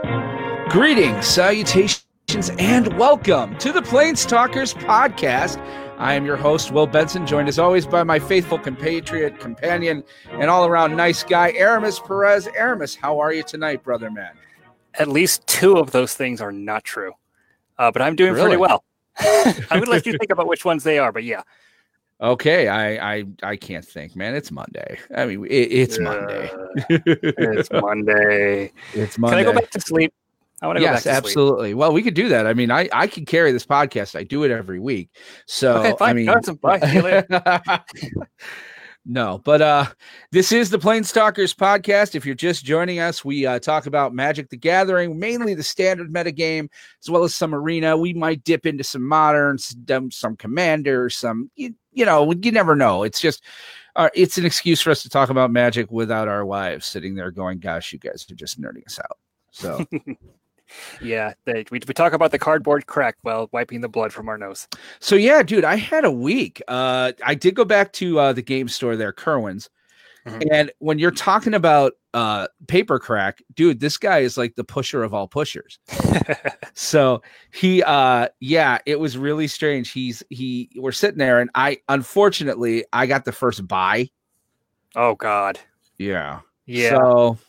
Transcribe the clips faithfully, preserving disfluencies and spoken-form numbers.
Greetings, salutations, and welcome to the Planestalkers podcast. I am your host, Will Benson, joined as always by my faithful compatriot, companion, and all-around nice guy, Aramis Perez. Aramis, how are you tonight, brother man? At least two of those things are not true, uh, but I'm doing Really? pretty well. I would let you think about which ones they are, but yeah. Okay, I I, I can't think, man. It's Monday. I mean, it, it's Uh, Monday. It's Monday. It's Monday. Can I go back to sleep? I want to yes, go back to absolutely. Well, we could do that. I mean, I, I can carry this podcast. I do it every week. So, Okay, fine. I mean, Awesome. Bye. See you later. no, but uh, this is the Planestalkers podcast. If you're just joining us, we uh, talk about Magic the Gathering, mainly the standard metagame, as well as some arena. We might dip into some modern, some, some commander, some, you, you know, you never know. It's just, uh, it's an excuse for us to talk about Magic without our wives sitting there going, gosh, you guys are just nerding us out. So. Yeah, they, we, we talk about the cardboard crack while wiping the blood from our nose. So yeah, dude, I had a week. Uh, I did go back to uh, the game store there, Kerwin's, mm-hmm. and when you're talking about uh, paper crack, dude, this guy is like the pusher of all pushers. So he, uh, yeah, it was really strange. He's he, we're sitting there, and I unfortunately I got the first buy. Oh God. Yeah. Yeah. So.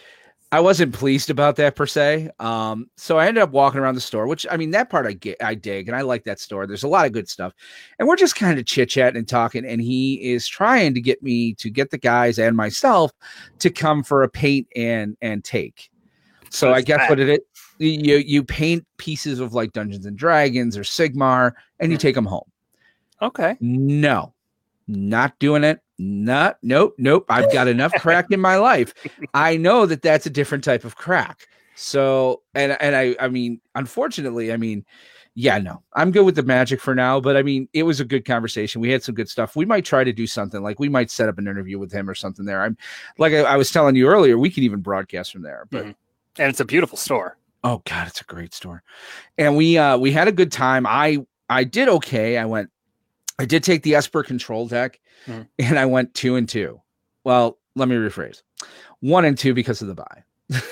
I wasn't pleased about that per se. Um, so I ended up walking around the store, which I mean, that part I get, I dig, and I like that store. There's a lot of good stuff, and we're just kind of chit chatting and talking. And he is trying to get me to get the guys and myself to come for a paint and and take. So I guess that? what it is, you you paint pieces of like Dungeons and Dragons or Sigmar, and you mm. take them home. Okay. No, not doing it. Not, nope, nope. I've got enough crack in my life. I know that that's a different type of crack. So, and and I, I mean, unfortunately, I mean, yeah, no, I'm good with the Magic for now. But I mean, it was a good conversation. We had some good stuff. We might try to do something like we might set up an interview with him or something there. I'm like I, I was telling you earlier, we can even broadcast from there. But mm-hmm. And it's a beautiful store. Oh God, it's a great store. And we uh we had a good time. I I did okay. I went. I did take the Esper control deck, mm. and I went two and two. Well, let me rephrase. One and two because of the buy.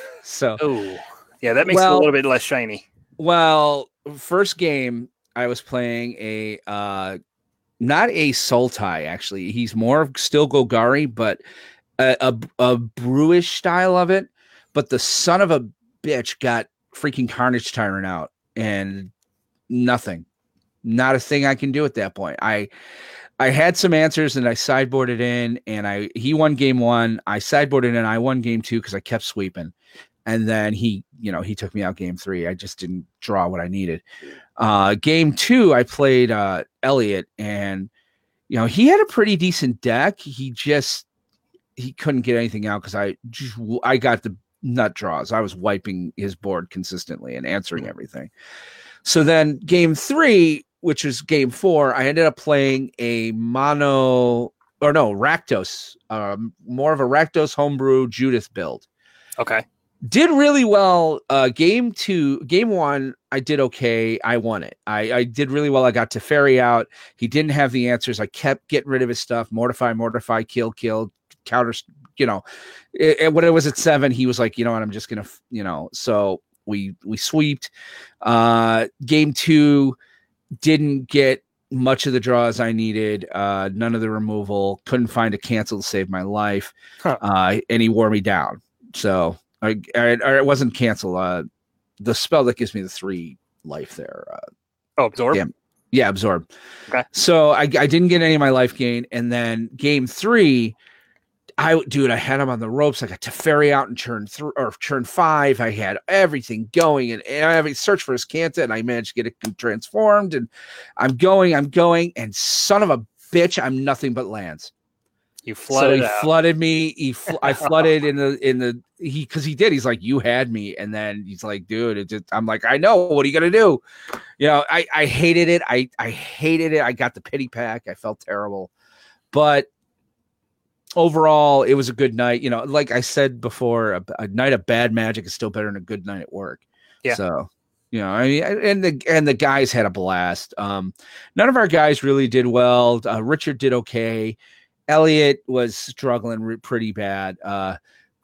So, oh, yeah, that makes well, it a little bit less shiny. Well, first game, I was playing a, uh, not a Sultai, actually. He's more of still Golgari, but a, a, a brewish style of it. But the son of a bitch got freaking Carnage Tyrant out, and nothing. Not a thing I can do at that point. I I had some answers and I sideboarded in, and I he won game one. I sideboarded in, I won game two because I kept sweeping. And then he, you know, he took me out game three. I just didn't draw what I needed. Uh, game two, I played uh, Elliot, and you know, he had a pretty decent deck. He just he couldn't get anything out because I just I got the nut draws. I was wiping his board consistently and answering everything. So then game three, which was game four, I ended up playing a mono or no Rakdos, um, more of a Rakdos homebrew Judith build. Okay. Did really well. Uh, game two, game one, I did okay. I won it. I, I did really well. I got Teferi out. He didn't have the answers. I kept getting rid of his stuff. Mortify, mortify, kill, kill, counter, you know, it, it, when it was at seven, he was like, you know what, I'm just going to, you know, so we, we sweeped. Uh, game two, didn't get much of the draws I needed. Uh, none of the removal. Couldn't find a cancel to save my life. Huh. Uh, and he wore me down. So I, I, or it wasn't cancel. Uh, the spell that gives me the three life there. Uh, oh, absorb. Yeah, yeah, absorb. Okay. So I, I didn't get any of my life gain, and then game three, I dude, I had him on the ropes. I got Teferi out in turn three or turn five. I had everything going, and, and I have a search for his Canta, and I managed to get it transformed. And I'm going, I'm going, and son of a bitch, I'm nothing but lands. You flooded. So he out. flooded me. He, fl- I flooded in the in the he because he did. He's like, you had me, and then he's like, dude, it just. I'm like, I know. What are you gonna do? You know, I I hated it. I I hated it. I got the pity pack. I felt terrible, but overall, it was a good night. You know, like I said before, a, a night of bad Magic is still better than a good night at work. Yeah. So, you know, I mean, and the and the guys had a blast. Um, none of our guys really did well. Uh, Richard did okay. Elliot was struggling re- pretty bad. Uh,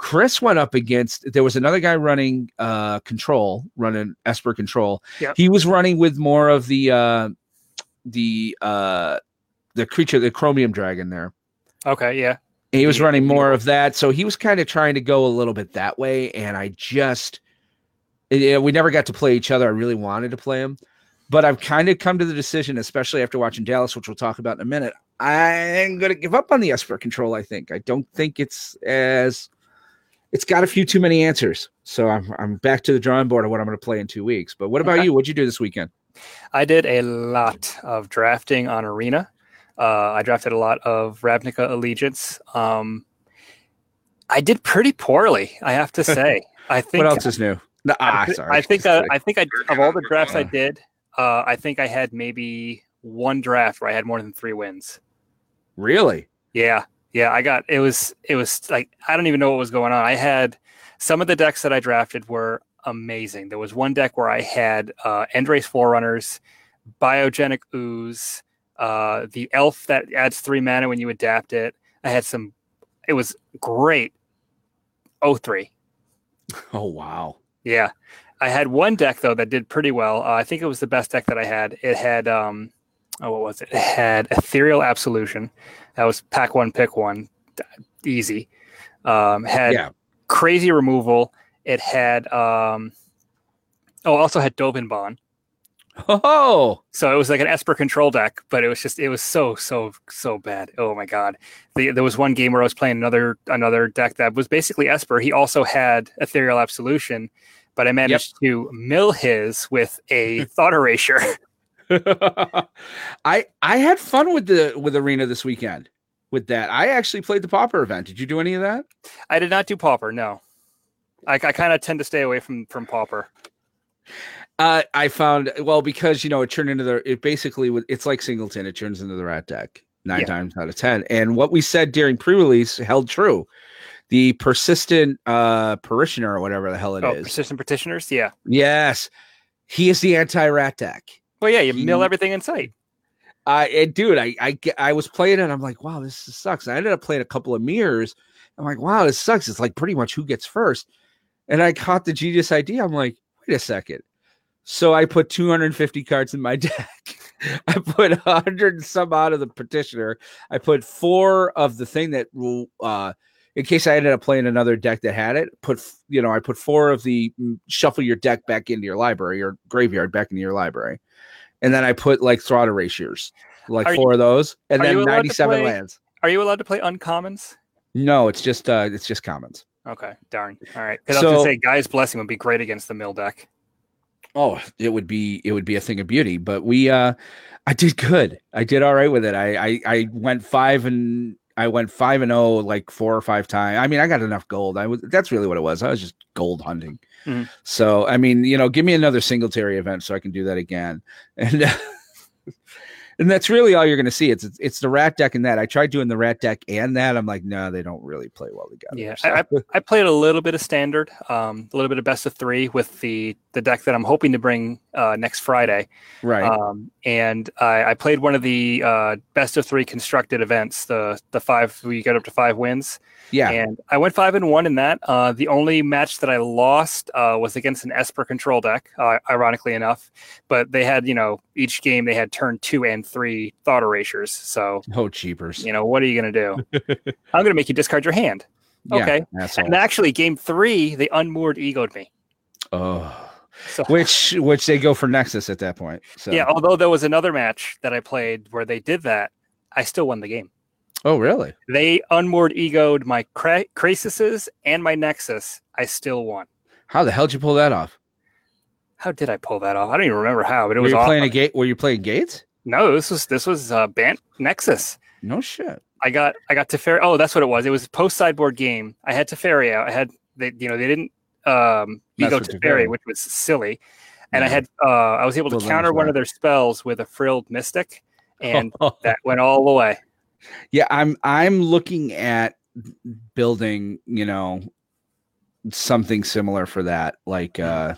Chris went up against, there was another guy running uh, control, running Esper control. Yep. He was running with more of the uh, the uh, the creature, the chromium dragon there. Okay, yeah. He was Yeah, running more yeah. of that. So he was kind of trying to go a little bit that way. And I just, it, we never got to play each other. I really wanted to play him. But I've kind of come to the decision, especially after watching Dallas, which we'll talk about in a minute. I'm going to give up on the Esper control, I think. I don't think it's as, it's got a few too many answers. So I'm I'm back to the drawing board of what I'm going to play in two weeks. But what about Okay. you? What'd you do this weekend? I did a lot of drafting on Arena. Uh, I drafted a lot of Ravnica Allegiance. Um, I did pretty poorly, I have to say. I think. What else is new? No, ah, I, sorry. I think uh, I think I of all the drafts I did, uh, I think I had maybe one draft where I had more than three wins. Really? Yeah, yeah. I got it was it was like I don't even know what was going on. I had some of the decks that I drafted were amazing. There was one deck where I had uh, Endres Forerunners, Biogenic Ooze, uh, the Elf that adds three mana when you adapt it. I had some. It was great. oh three. Oh, wow. Yeah. I had one deck, though, that did pretty well. Uh, I think it was the best deck that I had. It had, um, oh, what was it? It had Ethereal Absolution. That was pack one, pick one. Easy. Um, had Yeah. Crazy Removal. It had, um, oh, also had Dovin Oh, So it was like an Esper control deck, but it was just, it was so, so, so bad. Oh my God. The, there was one game where I was playing another, another deck that was basically Esper. He also had Ethereal Absolution, but I managed yep. to mill his with a Thought Erasure. I I had fun with the with Arena this weekend with that. I actually played the Pauper event. Did you do any of that? I did not do Pauper. No, I, I kind of tend to stay away from from Pauper. Uh, I found well because you know it turned into the it basically it's like Singleton. It turns into the rat deck nine yeah. times out of ten. And what we said during pre-release held true. The persistent uh, parishioner or whatever the hell it oh, is. Persistent petitioners. Yeah. Yes, he is the anti-rat deck. Well, yeah, you he, mill everything in sight. Uh, and dude, I, I I was playing it. And I'm like, wow, this sucks. I ended up playing a couple of mirrors. I'm like, wow, this sucks. It's like pretty much who gets first. And I caught the genius idea. I'm like, wait a second. So I put two hundred fifty cards in my deck. I put one hundred and some out of the petitioner. I put four of the thing that will, uh, in case I ended up playing another deck that had it, put, you know, I put four of the shuffle your deck back into your library or graveyard back into your library. And then I put like Thought Erasures, like are four you, of those, and then ninety-seven play, lands. Are you allowed to play uncommons? No, it's just, uh, it's just commons. Okay. Darn. All right. Because so, I was going to say Guy's Blessing would be great against the mill deck. Oh, it would be it would be a thing of beauty, but we uh I did good. I did all right with it. I I, I went five and I went five and oh like four or five times. I mean, I got enough gold. I was that's really what it was. I was just gold hunting. Mm-hmm. So I mean, you know, give me another Singletary event so I can do that again. And uh, and that's really all you're going to see. It's, it's it's the rat deck and that. I tried doing the rat deck and that. I'm like, no, they don't really play well together. Yeah, so. I, I played a little bit of standard, um, a little bit of best of three with the the deck that I'm hoping to bring uh, next Friday. Right. Um, and I, I played one of the uh, best of three constructed events, the the five where you get up to five wins. Yeah. And I went five and one in that. Uh, the only match that I lost uh, was against an Esper control deck, uh, ironically enough. But they had, you know, each game they had turn two and three Thought Erasures. So, oh, cheapers. You know, what are you going to do? I'm going to make you discard your hand. Okay. Yeah, and actually, game three, they unmoored egoed me. Oh. So, which which they go for Nexus at that point. So yeah, although there was another match that I played where they did that, I still won the game. Oh, really? They unmoored egoed my Cra- Crasises and my Nexus. I still won. How the hell did you pull that off? How did I pull that off? I don't even remember how, but it were was you awesome. playing a gate? Were you playing Gates? No, this was this was uh, Bant Nexus. No shit. I got I got Teferi. Oh, that's what it was. It was a post sideboard game. I had Teferi out. I had they you know they didn't um ego Teferi, which was silly, and yeah. I had uh I was able to well, counter one of their spells with a Frilled Mystic, and that went all the way. Yeah, I'm I'm looking at building, you know, something similar for that, like uh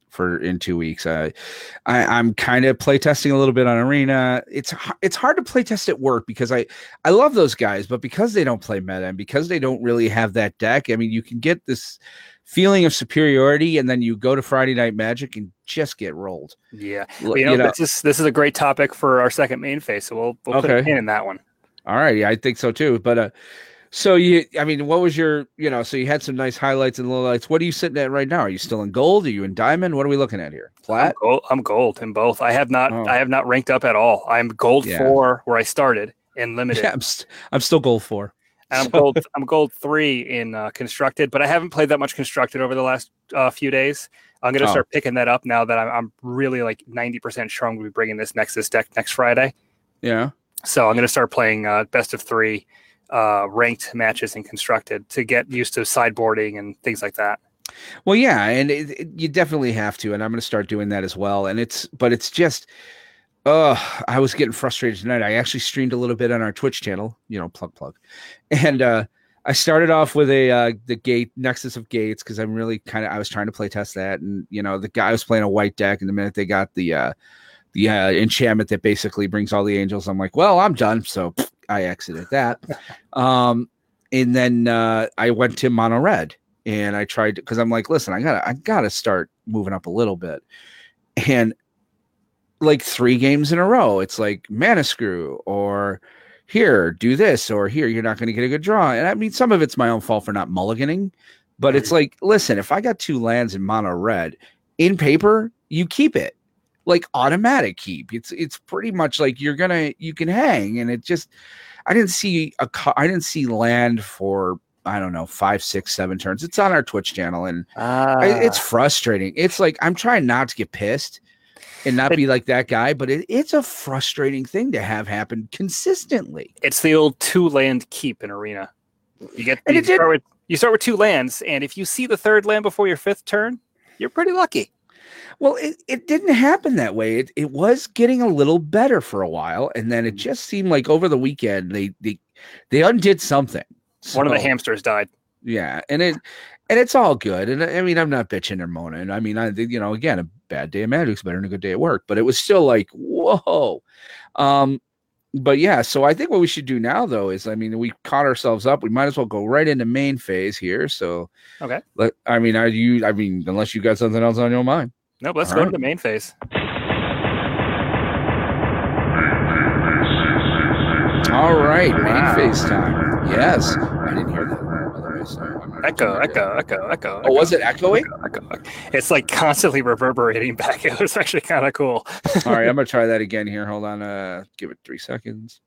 for in two weeks. Uh, I, I'm kind of playtesting a little bit on Arena. It's it's hard to playtest at work because I I love those guys, but because they don't play meta and because they don't really have that deck, I mean, you can get this feeling of superiority, and then you go to Friday Night Magic and just get rolled. Yeah, well, you, know, you know, this is this is a great topic for our second main phase, so we'll we'll okay. put a pin in that one. All right, yeah, I think so too. But uh, so you, I mean, what was your, you know, so you had some nice highlights and lowlights. What are you sitting at right now? Are you still in gold? Are you in diamond? What are we looking at here? Flat? I'm gold, I'm gold in both. I have not, oh. I have not ranked up at all. I'm gold yeah. four where I started in limited. Yeah, I'm, st- I'm still gold four. And I'm gold, I'm gold three in uh, constructed, but I haven't played that much constructed over the last uh, few days. I'm going to oh. start picking that up now that I'm, I'm really like ninety percent sure I'm going to be bringing this Nexus deck next Friday. Yeah. So I'm going to start playing uh, best of three. Uh, ranked matches and constructed to get used to sideboarding and things like that. Well, yeah, and it, it, you definitely have to, and I'm going to start doing that as well. And it's, but it's just, uh, I was getting frustrated tonight. I actually streamed a little bit on our Twitch channel, you know, plug plug, and uh, I started off with a uh, the gate Nexus of Gates because I'm really kind of I was trying to play test that, and you know, the guy was playing a white deck, and the minute they got the uh, the uh, enchantment that basically brings all the angels, I'm like, well, I'm done. So I exited that. Um, and then uh, I went to mono red and I tried because I'm like, listen, I gotta, I gotta start moving up a little bit. And like three games in a row, it's like mana screw or here, do this, or here, you're not going to get a good draw. And I mean, some of it's my own fault for not mulliganing, but it's like, listen, if I got two lands in mono red in paper, you keep it. Like automatic keep. It's it's pretty much like you're gonna you can hang, and it just I didn't see a I didn't see land for I don't know five six seven turns. It's on our Twitch channel, and uh, I, it's frustrating. It's like I'm trying not to get pissed and not be like that guy, but it, it's a frustrating thing to have happen consistently. It's the old two land keep in Arena. You get you start, with, you start with two lands, and if you see the third land before your fifth turn, you're pretty lucky. Well, it, it didn't happen that way. It it was getting a little better for a while, and then it just seemed like over the weekend they they, they undid something. So, one of the hamsters died. Yeah, and it and it's all good. And I mean, I'm not bitching or moaning. I mean, I you know, again, a bad day of Magic's better than a good day at work. But it was still like, whoa. Um, but yeah, so I think what we should do now, though, is I mean, we caught ourselves up. We might as well go right into main phase here. So okay. Let I mean, are you? I mean, unless you got something else on your mind. Nope, let's All go right. to the main phase. All right, main wow. phase time. Yes. I didn't hear that. By the way, so echo, echo, echo, echo. Oh, was it echoing? Echo, echo. It's like constantly reverberating back. It was actually kind of cool. All right, I'm going to try that again here. Hold on. Uh, give it three seconds.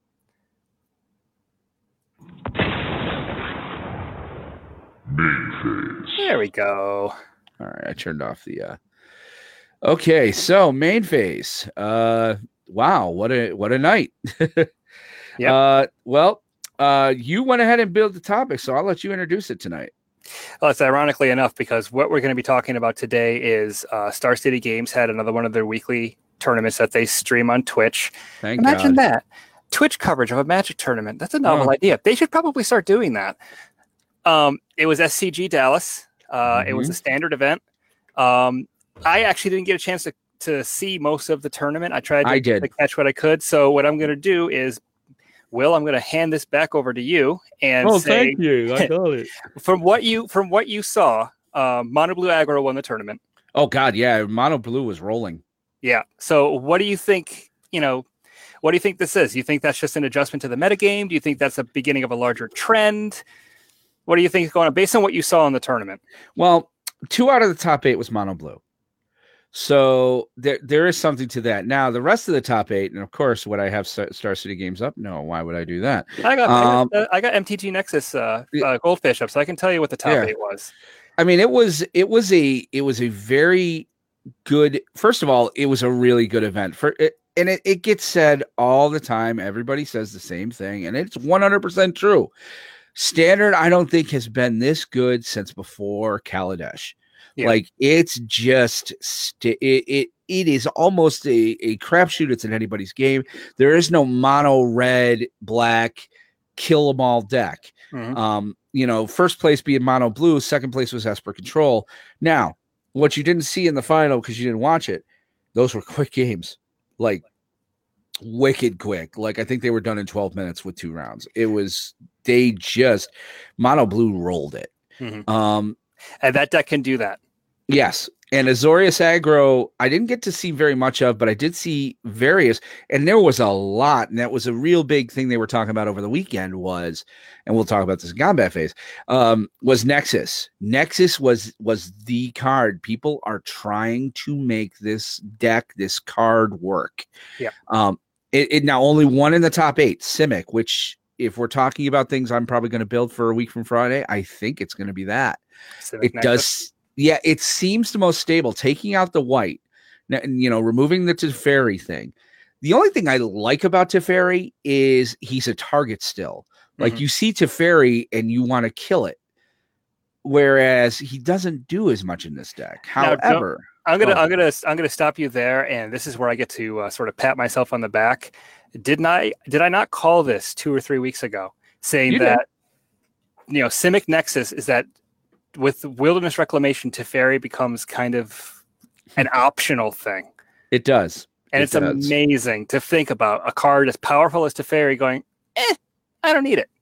Main phase. There we go. All right, I turned off the... Uh... Okay, so main phase. Uh, wow, what a what a night. Yeah. Uh, well, uh, you went ahead and built the topic, so I'll let you introduce it tonight. Well, it's ironically enough because what we're going to be talking about today is uh, Star City Games had another one of their weekly tournaments that they stream on Twitch. Thank Imagine God. that. Twitch coverage of a Magic tournament. That's a novel Oh. idea. They should probably start doing that. Um, it was S C G Dallas. Uh, Mm-hmm. It was a standard event. Um, I actually didn't get a chance to, to see most of the tournament. I tried to, I did. to catch what I could. So what I'm going to do is, Will, I'm going to hand this back over to you and Oh, say, thank you. I got it. from what you from what you saw, um, Mono Blue Aggro won the tournament. Oh God, yeah, Mono Blue was rolling. Yeah. So what do you think? You know, what do you think this is? You think that's just an adjustment to the metagame? Do you think that's the beginning of a larger trend? What do you think is going on based on what you saw in the tournament? Well, two out of the top eight was Mono Blue. So there, there is something to that. Now, the rest of the top eight, and of course, would I have Star City Games up? No, why would I do that? I got, Um, I got, I got M T G Nexus uh, uh, Goldfish up, so I can tell you what the top Yeah. eight was. I mean, it was it was a it was a very good. First of all, it was a really good event for it, and it, it gets said all the time. Everybody says the same thing, and it's one hundred percent true. Standard, I don't think has been this good since before Kaladesh. Yeah. Like it's just st- it, it it is almost a, a crapshoot. It's in anybody's game. There is no mono red black kill 'em all deck. Mhm. Um, you know, first place being mono blue, second place was Esper Control. Now, What you didn't see in the final because you didn't watch it, those were quick games, like wicked quick. Like I think they were done in twelve minutes with two rounds. It was they just Mono Blue rolled it. Mm-hmm. Um, and that deck can do that. Yes. And Azorius aggro, I didn't get to see very much of, but I did see various, and there was a lot, and that was a real big thing they were talking about over the weekend was, and we'll talk about this in combat phase, um, was Nexus. Nexus was was the card. People are trying to make this deck, this card work. Yeah. Um, it, it now only one in the top eight, Simic, which if we're talking about things I'm probably going to build for a week from Friday, I think it's going to be that. Simic it Nexus. does. Yeah, it seems the most stable. Taking out the white, you know, removing the Teferi thing. The only thing I like about Teferi is he's a target still. Like mm-hmm. you see Teferi and you want to kill it, whereas he doesn't do as much in this deck. However, now, I'm gonna, oh. I'm gonna, I'm gonna stop you there, and this is where I get to uh, sort of pat myself on the back. Didn't I? Did I not call this two or three weeks ago, saying you that did. you know, Simic Nexus is that. With Wilderness Reclamation, Teferi becomes kind of an optional thing. It does. And it it's does. amazing to think about a card as powerful as Teferi going, eh, I don't need it.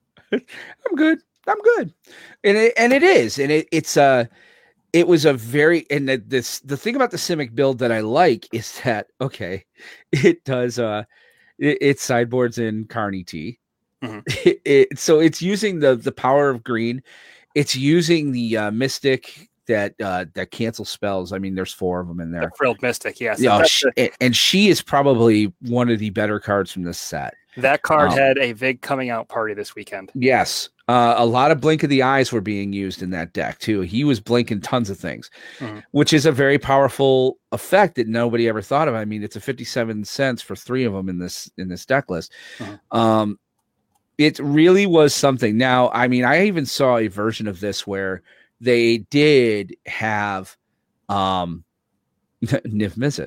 I'm good. I'm good. And it, and it is. And it, it's uh it was a very, and the, this, the thing about the Simic build that I like is that, okay, it does, uh, it, it sideboards in Carney T. Mm-hmm. It, it, so it's using the, the power of green. It's using the uh, Mystic that uh, that cancel spells. I mean, there's four of them in there. The Frilled Mystic, yes. Yeah, she, the... and she is probably one of the better cards from this set. That card um, had a big coming out party this weekend. Yes. Uh, a lot of Blink of the Eyes were being used in that deck, too. He was blinking tons of things, mm-hmm. which is a very powerful effect that nobody ever thought of. I mean, it's a fifty-seven cents for three of them in this in this deck list. Mm-hmm. Um It really was something. Now, I mean, I even saw a version of this where they did have um, Niv Mizzet,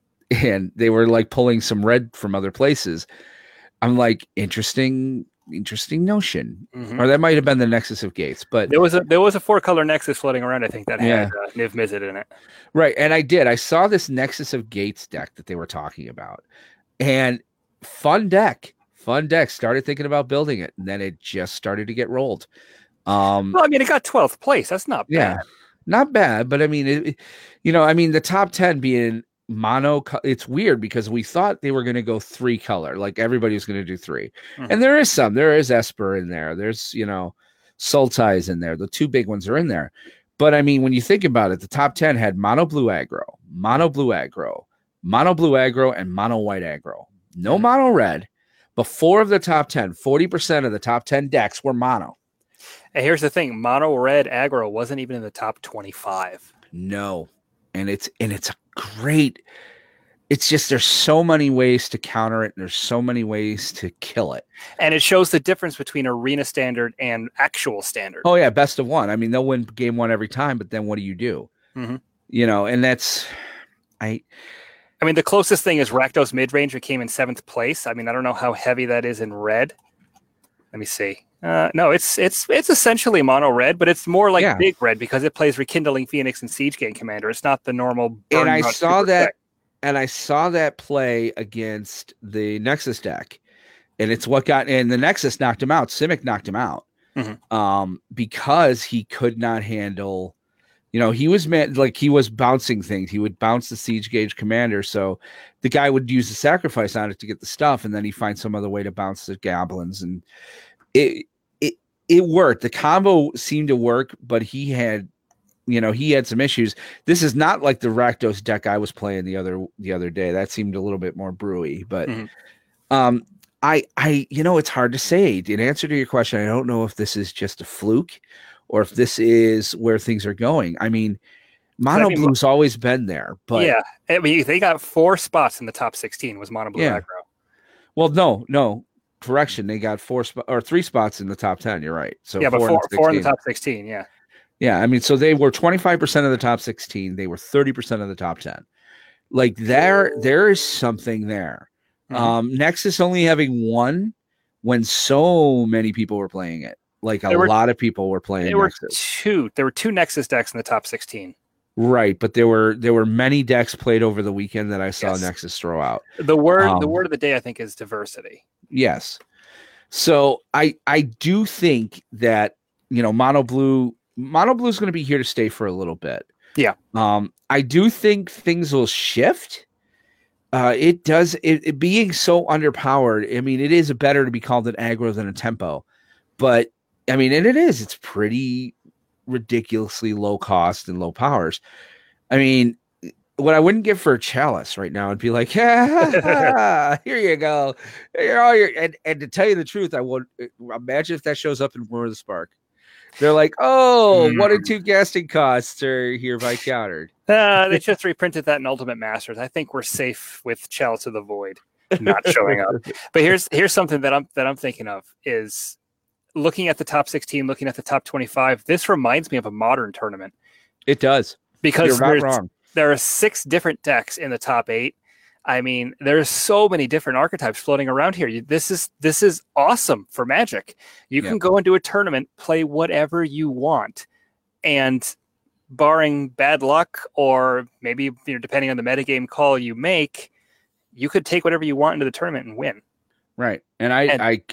and they were like pulling some red from other places. I'm like, interesting, interesting notion. Mm-hmm. Or that might have been the Nexus of Gates, but there was a there was a four color Nexus floating around. I think that had yeah. uh, Niv Mizzet in it. Right, and I did. I saw this Nexus of Gates deck that they were talking about, and fun deck. Fun deck. Started thinking about building it, and then it just started to get rolled. Um, well, I mean, it got twelfth place. That's not bad. Yeah, not bad. But I mean, it, it, you know, I mean, the top ten being mono. It's weird because we thought they were going to go three color, like everybody was going to do three, mm-hmm. and there is some. There is Esper in there. There's you know, Sultai is in there. The two big ones are in there. But I mean, when you think about it, the top ten had mono blue aggro, mono blue aggro, mono blue aggro, and mono white aggro. No mm-hmm. mono red. But four of the top ten, forty percent of the top ten decks were mono. And here's the thing, mono red aggro wasn't even in the top twenty-five. No. And it's and it's a great, it's just there's so many ways to counter it, and there's so many ways to kill it. And it shows the difference between arena standard and actual standard. Oh yeah, best of one. I mean, they'll win game one every time, but then what do you do? Mm-hmm. You know, and that's I I mean, the closest thing is Rakdos Midrange, who came in seventh place. I mean, I don't know how heavy that is in red. Let me see. Uh, no, it's it's it's essentially mono red, but it's more like yeah. big red because it plays Rekindling Phoenix and Siege Gang Commander. It's not the normal. And I saw that, deck. and I saw that play against the Nexus deck, and it's what got. And the Nexus knocked him out. Simic knocked him out mm-hmm. um, because he could not handle. You know, he was meant like he was bouncing things. He would bounce the Siege Gauge Commander. So the guy would use the sacrifice on it to get the stuff. And then he finds some other way to bounce the goblins. And it, it, it worked. The combo seemed to work, but he had, you know, he had some issues. This is not like the Rakdos deck I was playing the other, the other day. That seemed a little bit more brewy, but, mm-hmm. um, I, I, you know, it's hard to say. In answer to your question, I don't know if this is just a fluke or if this is where things are going. I mean, mono I mean, blue's always been there, but yeah, I mean, they got four spots in the top sixteen was mono blue yeah. aggro. Well, no, no correction. They got four sp- or three spots in the top ten. You're right. So yeah, but four, four in the top sixteen. Yeah. Yeah. I mean, so they were twenty-five percent of the top sixteen. They were thirty percent of the top ten. Like there, there is something there. Mm-hmm. Um, Nexus only having one when so many people were playing it. Like a were, lot of people were playing there Nexus. Were two, there were two Nexus decks in the top sixteen. Right, but there were there were many decks played over the weekend that I saw Yes. Nexus throw out. The word Um, the word of the day, I think, is diversity. Yes. So I I do think that, you know, Mono Blue Mono Blue is going to be here to stay for a little bit. Yeah. Um, I do think things will shift. Uh, it does it, it being so underpowered. I mean, it is better to be called an aggro than a tempo, but I mean, and it is. It's pretty ridiculously low cost and low powers. I mean, what I wouldn't give for a Chalice right now would be like, yeah, here you go. Here all your and, and to tell you the truth, I would imagine if that shows up in War of the Spark. They're like, oh, Mm. one and two casting costs are hereby countered. Uh, they just reprinted that in Ultimate Masters. I think we're safe with Chalice of the Void not showing up. But here's here's something that I'm that I'm thinking of is looking at the top sixteen, looking at the top twenty-five. This reminds me of a modern tournament It does. because You're not there's- wrong. there are six different decks in the top eight. I mean, there's so many different archetypes floating around here. You, this is this is awesome for Magic. You Yeah. can go into a tournament, play whatever you want, and barring bad luck or maybe you know, depending on the metagame call you make, you could take whatever you want into the tournament and win. Right. And I, And- I,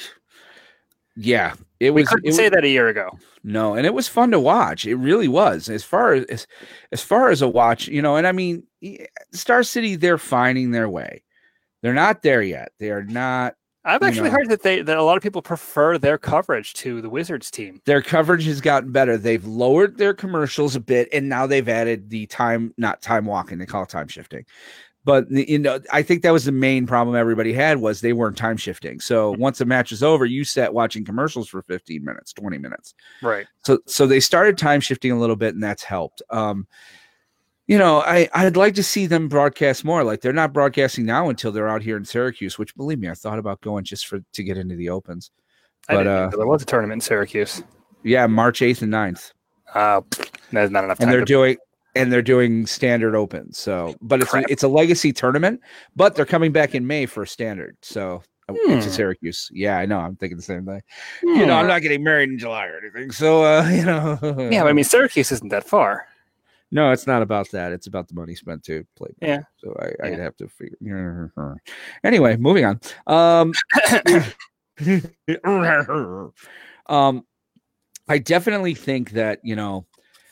yeah, it We was. couldn't it say was- that a year ago. No, and it was fun to watch. It really was. As far as as, as far as a watch, you know, and I mean, y- Star City, they're finding their way. They're not there yet. They are not. I've You actually know. heard that they that a lot of people prefer their coverage to the Wizards team. Their coverage has gotten better. They've lowered their commercials a bit, and now they've added the time, not time walking. They call it time shifting. But the- you know, I think that was the main problem everybody had was they weren't time shifting. So once the match is over, you sat watching commercials for fifteen minutes, twenty minutes. Right. So so they started time shifting a little bit, and that's helped. Um, you know, I I'd like to see them broadcast more. Like they're not broadcasting now until they're out here in Syracuse, which believe me, I thought about going just for to get into the opens. I But didn't uh, know there was a tournament in Syracuse. yeah, March eighth and ninth. Uh, that's not enough time. And they're to- doing and they're doing standard opens. So, but it's Crap. a, it's a legacy tournament, but they're coming back in May for standard. So uh, Hmm. to Syracuse. Yeah, I know. I'm thinking the same thing. You know, I'm Hmm. not getting married in July or anything. So, uh, you know, Yeah, but I mean, Syracuse isn't that far. no, it's not about that. It's about the money spent to play. Yeah. So I, I'd Yeah. have to figure. Anyway, moving on. Um, um, I definitely think that, you know,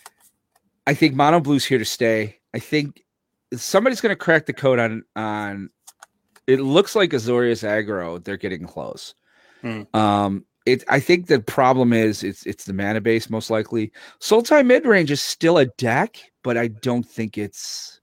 I think Mono Blue's here to stay. I think somebody's going to crack the code on, on, it looks like Azorius aggro. They're getting close. Hmm. Um, it, I think the problem is it's it's the mana base most likely. Sultai midrange is still a deck, but I don't think it's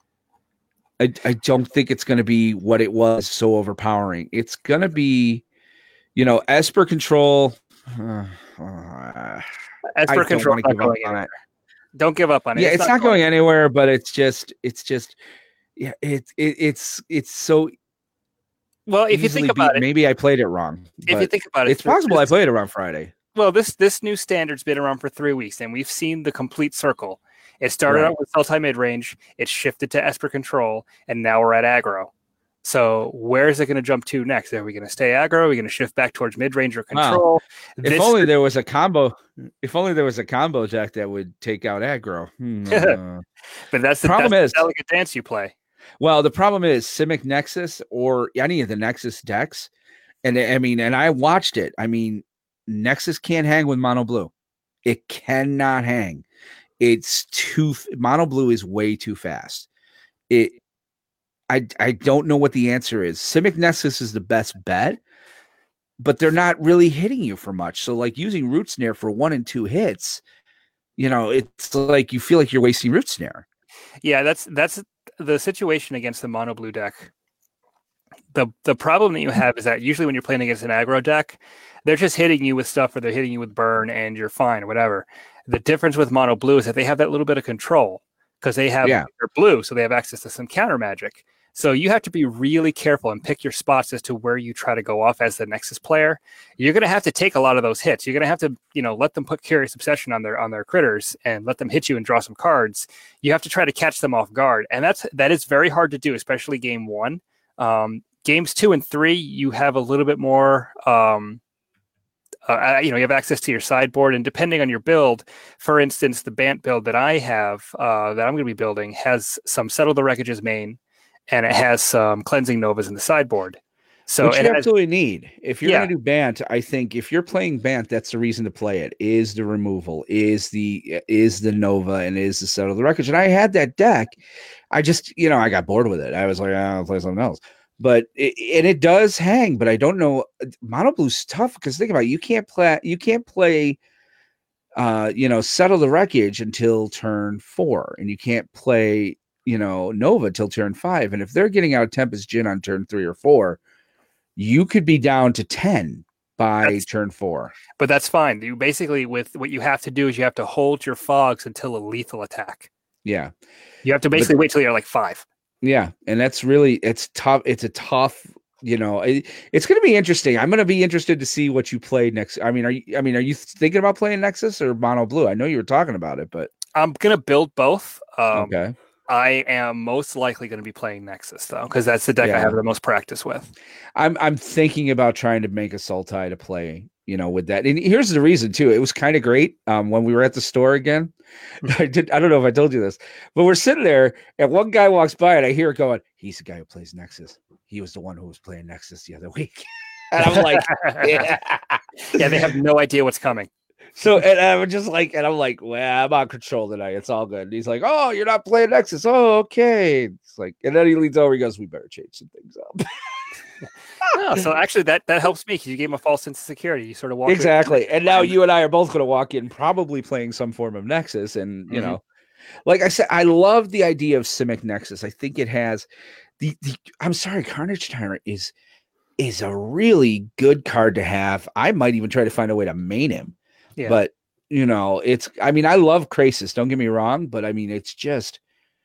I, I don't think it's going to be what it was so overpowering. It's going to be, you know, Esper control. Uh, uh, As I for don't control, want to not give up going on anywhere. it. Don't give up on it. Yeah, it's, not going anywhere, but it's just it's just yeah, it's it, it's it's so. Well, if you easily think about beat- it, maybe I played it wrong. if you but think about it, it's possible I this- played it on Friday. Well, this this new standard's been around for three weeks, and we've seen the complete circle. It started Right. out with Sultai mid range, it shifted to Esper control, and now we're at aggro. So where is it going to jump to next? Are we going to stay aggro? Are we going to shift back towards mid range or Wow. control? If This- only there was a combo. If only there was a combo deck that would take out aggro. Hmm, uh, but that's the Problem that's is- the delicate dance you play. well, the problem is Simic Nexus or any of the Nexus decks, and I mean, and I watched it. I mean, Nexus can't hang with Mono Blue. It cannot hang. It's too Mono Blue is way too fast. It. I I don't know what the answer is. Simic Nexus is the best bet, but they're not really hitting you for much. So like using Root Snare for one and two hits, you know, it's like you feel like you're wasting Root Snare. Yeah, that's that's the situation against the mono blue deck. The the problem that you have is that usually when you're playing against an aggro deck, they're just hitting you with stuff or they're hitting you with burn and you're fine, whatever. The difference with mono blue is that they have that little bit of control because they have Yeah. they're blue, so they have access to some counter magic. So you have to be really careful and pick your spots as to where you try to go off as the Nexus player. You're going to have to take a lot of those hits. You're going to have to, you know, let them put Curious Obsession on their on their critters and let them hit you and draw some cards. You have to try to catch them off guard, and that's that is very hard to do, especially game one. Um, games two and three, you have a little bit more um, uh, you know, you have access to your sideboard, and depending on your build, for instance, the Bant build that I have, uh, that I'm going to be building, has some Settle the Wreckages main, and it has some Cleansing Novas in the sideboard. So Which you has, absolutely need. If you're yeah. going to do Bant, I think if you're playing Bant, that's the reason to play it. Is the removal, is the is the Nova, and is the Settle the Wreckage. And I had that deck. I just, you know, I got bored with it. I was like, oh, I'll play something else. But it, and it does hang, but I don't know. Mono Blue's tough because think about it, you can't play you can't play uh you know Settle the Wreckage until turn four, and you can't play you know Nova till turn five. And if they're getting out Tempest Gin on turn three or four, you could be down to ten by that's, turn four. But that's fine. You basically with what you have to do is you have to hold your fogs until a lethal attack. Yeah. You have to basically but, wait till you're like five. Yeah, and that's really it's tough. It's a tough, you know. It, it's going to be interesting. I'm going to be interested to see what you play next. I mean, are you? I mean, are you thinking about playing Nexus or Mono Blue? I know you were talking about it, but I'm going to build both. Um, okay. I am most likely going to be playing Nexus though, because that's the deck yeah. I have the most practice with. I'm I'm thinking about trying to make a Sultai to play. You know, with that. And here's the reason too. It was kind of great. Um, when we were at the store again, I did. I don't know if I told you this, but we're sitting there and one guy walks by and I hear it going, he's the guy who plays Nexus. He was the one who was playing Nexus the other week. And I'm like, yeah. yeah, they have no idea what's coming. So, and I'm just like, and I'm like, well, I'm on control tonight. It's all good. And he's like, oh, you're not playing Nexus. Oh, okay. It's like, and then he leans over, he goes, we better change some things up. No, so actually that that helps me because you gave him a false sense of security. You sort of walk exactly, in. And now you and I are both going to walk in probably playing some form of Nexus, and you mm-hmm. know, like I said, I love the idea of Simic Nexus. I think it has the, the I'm sorry, Carnage Tyrant is is a really good card to have. I might even try to find a way to main him, yeah. But you know, it's I mean, I love Krasis. Don't get me wrong, but I mean, it's just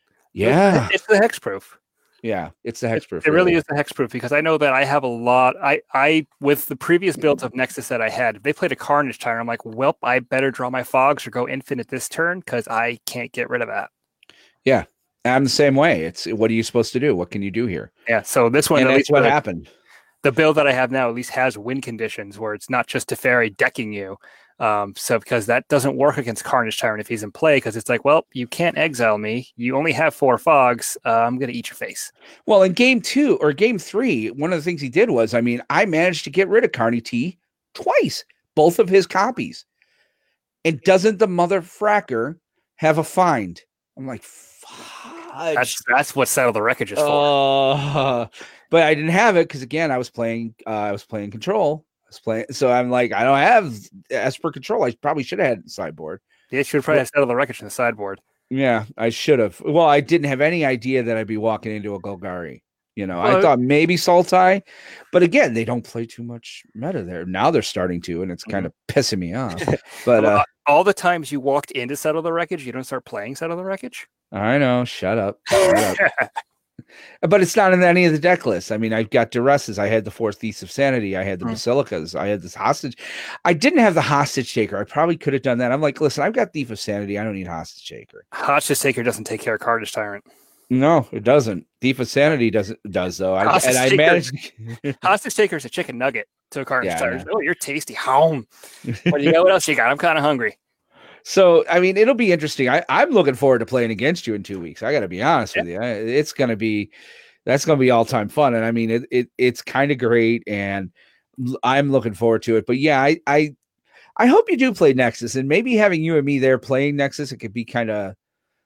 yeah, it's the hexproof. Yeah, it's the hexproof. It, it really is the hexproof because I know that I have a lot. I, I with the previous builds of Nexus that I had, if they played a Carnage Tyrant, I'm like, well, I better draw my fogs or go infinite this turn because I can't get rid of that. Yeah, I'm the same way. It's what are you supposed to do? What can you do here? Yeah, so this one, and at least what the, happened. The build that I have now at least has win conditions where it's not just Teferi decking you. Um, so because that doesn't work against Carnage Tyrant if he's in play, because it's like, well, you can't exile me. You only have four fogs. Uh, I'm going to eat your face. Well, in game two or game three, one of the things he did was, I mean, I managed to get rid of Carney T twice, both of his copies. And doesn't the mother fracker have a find? I'm like, fudge. That's, that's what Settle the Wreckage is for. Uh, but I didn't have it because, again, I was playing, uh, I was playing Control. Playing, so I'm like, I don't have Esper Control. I probably should have had it in the sideboard. Yeah, you should probably have Settle the Wreckage in the sideboard. Yeah, I should have. Well, I didn't have any idea that I'd be walking into a Golgari. You know, well, I thought maybe Sultai, but again, they don't play too much meta there. Now they're starting to, and it's kind of mm-hmm. pissing me off. But well, uh, all the times you walked into Settle the Wreckage, you don't start playing Settle the Wreckage? I know. Shut up. Shut up. But it's not in any of the deck lists. I mean, I've got Duresses. I had the Four Thieves of Sanity. I had the mm. Basilicas. I had this Hostage. I didn't have the Hostage Taker. I probably could have done that. I'm like, listen, I've got Thief of Sanity. I don't need Hostage Taker. Hostage Taker doesn't take care of Carnage Tyrant. No, it doesn't. Thief of Sanity doesn't does though. I, and I managed. Hostage Taker is a chicken nugget to a Carnage yeah, Tyrant. Oh, you're tasty. Home. What do you got? What else you got? I'm kind of hungry. So, I mean, it'll be interesting. I, I'm looking forward to playing against you in two weeks. I got to be honest yeah. with you. I, it's going to be, that's going to be all time fun. And I mean, it, it it's kind of great and I'm looking forward to it. But yeah, I, I, I hope you do play Nexus and maybe having you and me there playing Nexus, it could be kind of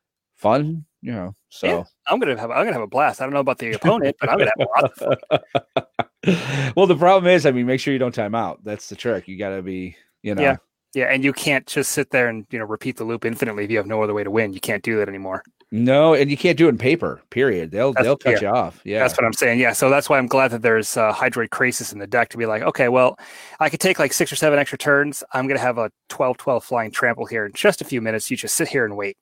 fun, you know, so. Yeah, I'm going to have, I'm going to have a blast. I don't know about the opponent, but I'm going to have a lot of fun. Well, the problem is, I mean, make sure you don't time out. That's the trick. You got to be, you know. Yeah. Yeah, and you can't just sit there and you know repeat the loop infinitely if you have no other way to win. You can't do that anymore. No, and you can't do it in paper. Period. They'll that's, they'll cut yeah. you off. Yeah, that's what I'm saying. Yeah, so that's why I'm glad that there's uh, Hydroid Krasis in the deck to be like, okay, well, I could take like six or seven extra turns. I'm gonna have a twelve twelve flying trample here in just a few minutes. You just sit here and wait.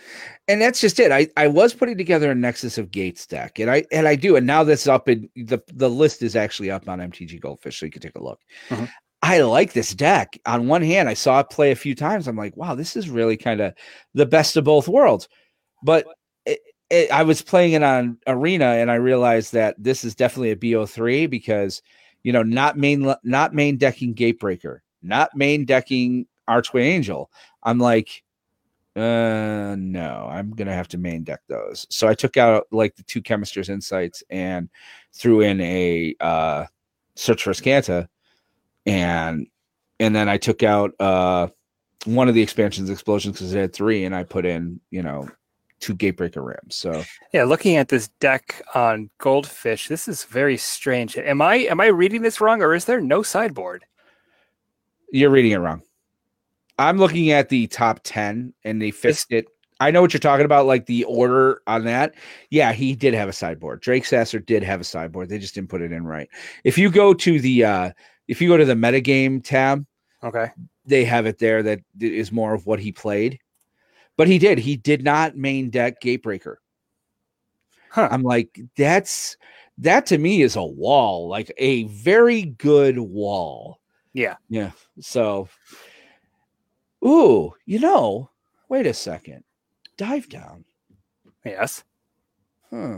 And that's just it. I, I was putting together a Nexus of Gates deck, and I and I do, and now that's up in the the list is actually up on M T G Goldfish, so you can take a look. Mm-hmm. I like this deck. On one hand, I saw it play a few times. I'm like, wow, this is really kind of the best of both worlds. But it, it, I was playing it on Arena, and I realized that this is definitely a B O three because, you know, not main not main decking Gatebreaker. not main decking Archway Angel. I'm like, uh, no, I'm gonna have to main deck those. So I took out like the two Chemisters Insights and threw in a uh, Search for Scanta, and and then I took out uh, one of the expansions Explosions because it had three, and I put in you know two Gatebreaker Rams. So yeah, looking at this deck on Goldfish, this is very strange. Am I am I reading this wrong, or is there no sideboard? You're reading it wrong. I'm looking at the top ten, and they fixed it. I know what you're talking about, like the order on that. Yeah, he did have a sideboard. Drake Sasser did have a sideboard. They just didn't put it in right. If you go to the uh, if you go to the metagame tab, okay, they have it there. That is more of what he played. But he did. He did not main deck Gatebreaker. Huh. I'm like, that's that to me is a wall, like a very good wall. Yeah. Yeah. So. Ooh, you know, wait a second. Dive Down. Yes. Huh.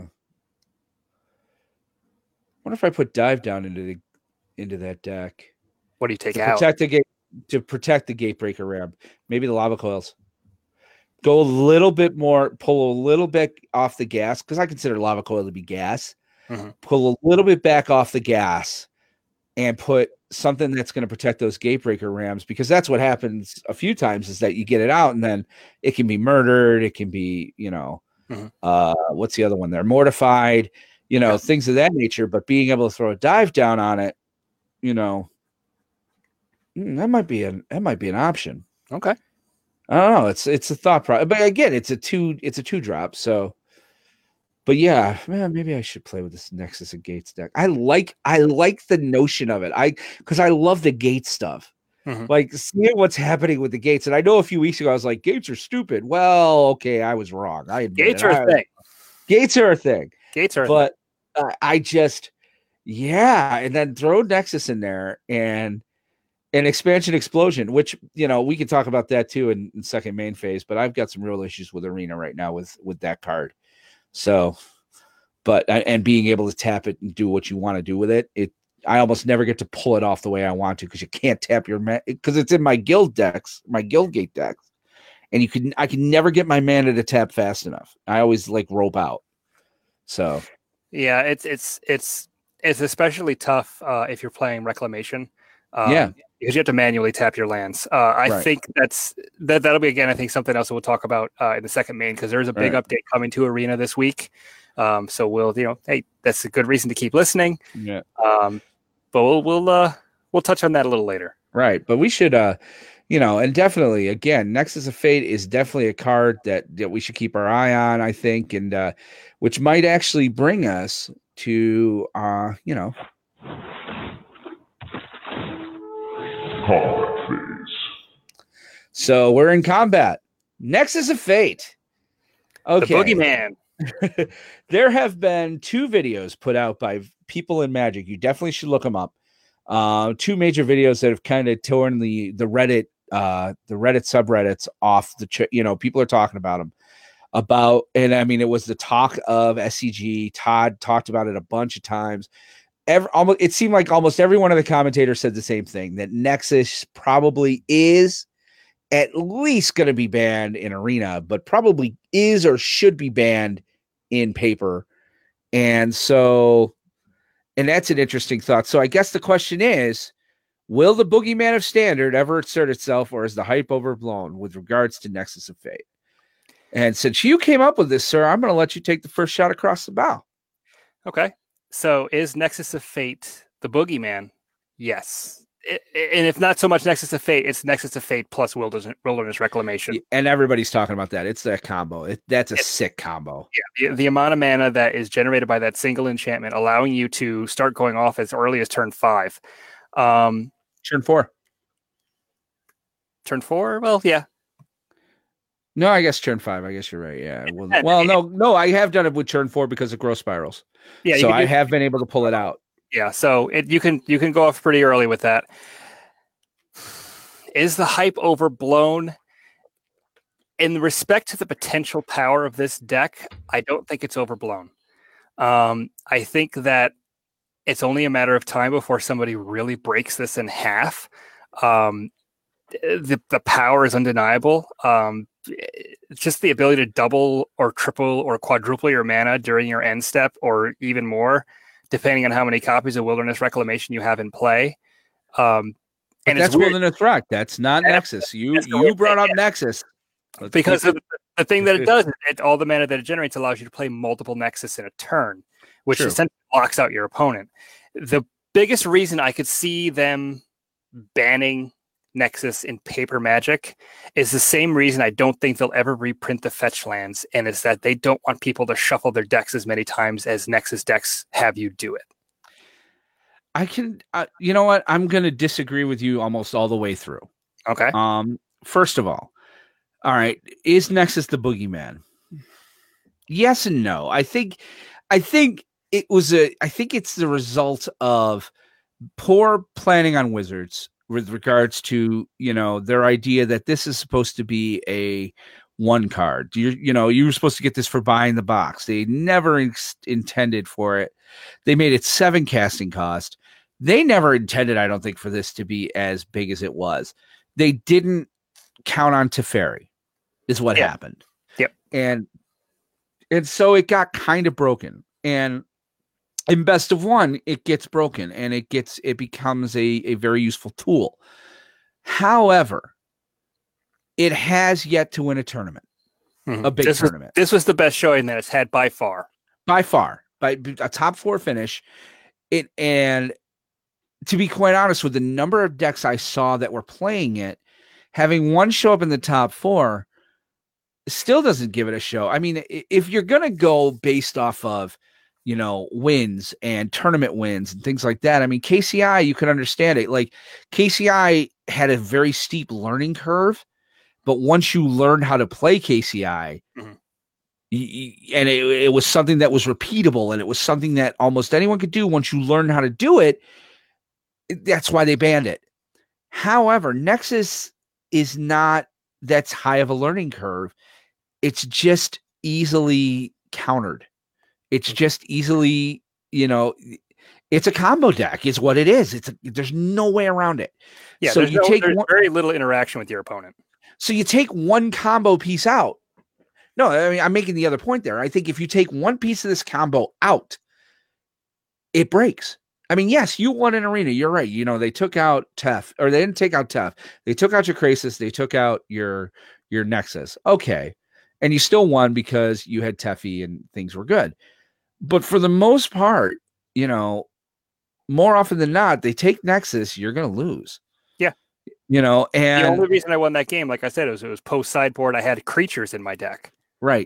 What if I put Dive Down into the into that deck? What do you take to out? Protect the gate to protect the Gatebreaker Ram. Maybe the Lava Coils. Go a little bit more, pull a little bit off the gas, because I consider Lava Coil to be gas. Mm-hmm. Pull a little bit back off the gas and put something that's going to protect those Gatebreaker Rams, because that's what happens a few times is that you get it out and then it can be murdered. It can be, you know, mm-hmm. uh, what's the other one there? Mortified, you know, yeah. things of that nature. But being able to throw a Dive Down on it, you know, that might be an, that might be an option. Okay. I don't know. It's, it's a thought process, but again, it's a two, it's a two drop. So, but yeah, man, maybe I should play with this Nexus of Gates deck. I like, I like the notion of it. I, because I love the Gates stuff. Mm-hmm. Like seeing what's happening with the Gates. And I know a few weeks ago I was like, Gates are stupid. Well, okay, I was wrong. I admit Gates it. are I, a thing. Gates are a thing. Gates are, but uh, I just, yeah, and then throw Nexus in there and an expansion explosion, which you know we can talk about that too in, in second main phase. But I've got some real issues with Arena right now with with that card. So, but and being able to tap it and do what you want to do with it, it I almost never get to pull it off the way I want to because you can't tap your man because it's in my guild decks, my guild gate decks, and you can I can never get my mana to tap fast enough. I always like rope out. So, yeah, it's it's it's it's especially tough uh, if you're playing Reclamation. Um, yeah, because you have to manually tap your lands. Uh, I right. think that's that that'll be again. I think something else we'll talk about uh, in the second main because there's a big right. update coming to Arena this week. Um, so we'll, you know, hey, that's a good reason to keep listening. Yeah. Um, but we'll we'll uh, we'll touch on that a little later. Right, but we should, uh, you know, and definitely again, Nexus of Fate is definitely a card that that we should keep our eye on. I think, and uh, which might actually bring us to, uh, you know. Combat phase. So we're in combat. Nexus of Fate. Okay. The Boogeyman. There have been two videos put out by people in Magic. You definitely should look them up. Uh, two major videos that have kind of torn the the Reddit uh, the Reddit subreddits off the ch- you know people are talking about them about and I mean it was the talk of S C G. Todd talked about it a bunch of times. Every, almost, it seemed like almost every one of the commentators said the same thing, that Nexus probably is at least going to be banned in Arena, but probably is or should be banned in paper. And so, and that's an interesting thought. So I guess the question is, will the Boogeyman of Standard ever assert itself, or is the hype overblown with regards to Nexus of Fate? And since you came up with this, sir, I'm going to let you take the first shot across the bow. Okay. So is Nexus of Fate the Boogeyman? Yes. It, and if not so much Nexus of Fate, it's Nexus of Fate plus Wilderness, Wilderness Reclamation. And everybody's talking about that. It's that combo. It, that's a it's, sick combo. Yeah, the, the amount of mana that is generated by that single enchantment, allowing you to start going off as early as turn five. Um, turn four. Turn four? Well, yeah. No, I guess turn five. I guess you're right. Yeah. Well, well no, no, I have done it with turn four because of Growth Spirals. Yeah. So I do, have been able to pull it out. Yeah. So it, you can you can go off pretty early with that. Is the hype overblown? In respect to the potential power of this deck, I don't think it's overblown. Um, I think that it's only a matter of time before somebody really breaks this in half. Um, the the power is undeniable. Um, just the ability to double or triple or quadruple your mana during your end step, or even more, depending on how many copies of Wilderness Reclamation you have in play. Um, and that's Wilderness Rock. That's not and Nexus. You you brought up Nexus. Let's because of the thing that it does, it, all the mana that it generates allows you to play multiple Nexus in a turn, which True. essentially locks out your opponent. The biggest reason I could see them banning Nexus in Paper Magic is the same reason I don't think they'll ever reprint the fetch lands, and it's that they don't want people to shuffle their decks as many times as Nexus decks have you do it. I can, uh, you know what? I'm going to disagree with you almost all the way through. Okay. Um. First of all, all right, is Nexus the boogeyman? Yes and no. I think, I think it was a. I think it's the result of poor planning on Wizards with regards to, you know, their idea that this is supposed to be a one card. You you know, you were supposed to get this for buying the box. They never ex- intended for it. They made it seven casting cost. They never intended, I don't think, for this to be as big as it was. They didn't count on Teferi, is what yep. happened. Yep. And and so it got kind of broken. And in best of one, it gets broken and it gets it becomes a, a very useful tool. However, it has yet to win a tournament, mm-hmm. a big this tournament. Was, this was the best showing that it's had by far. By far, by a top four finish. It and to be quite honest, with the number of decks I saw that were playing it, having one show up in the top four still doesn't give it a show. I mean, if you're gonna go based off of, you know, wins and tournament wins and things like that. I mean, K C I, you could understand it. Like K C I had a very steep learning curve, but once you learned how to play K C I, mm-hmm. y- y- and it, it was something that was repeatable and it was something that almost anyone could do once you learn how to do it, that's why they banned it. However, Nexus is not that's high of a learning curve. It's just easily countered. It's just easily, you know, it's a combo deck is what it is. It's a, there's no way around it. Yeah, so there's, you no, take there's one, very little interaction with your opponent. So you take one combo piece out. No, I mean, I'm making the other point there. I think if you take one piece of this combo out, it breaks. I mean, yes, you won an arena. You're right. You know, they took out Tef, or they didn't take out Tef. They took out your Krasis. They took out your your Nexus. Okay. And you still won because you had Tefy and things were good. But for the most part, you know, more often than not, they take Nexus, you're going to lose. Yeah. You know, and the only reason I won that game, like I said, it was, it was post sideboard. I had creatures in my deck. Right.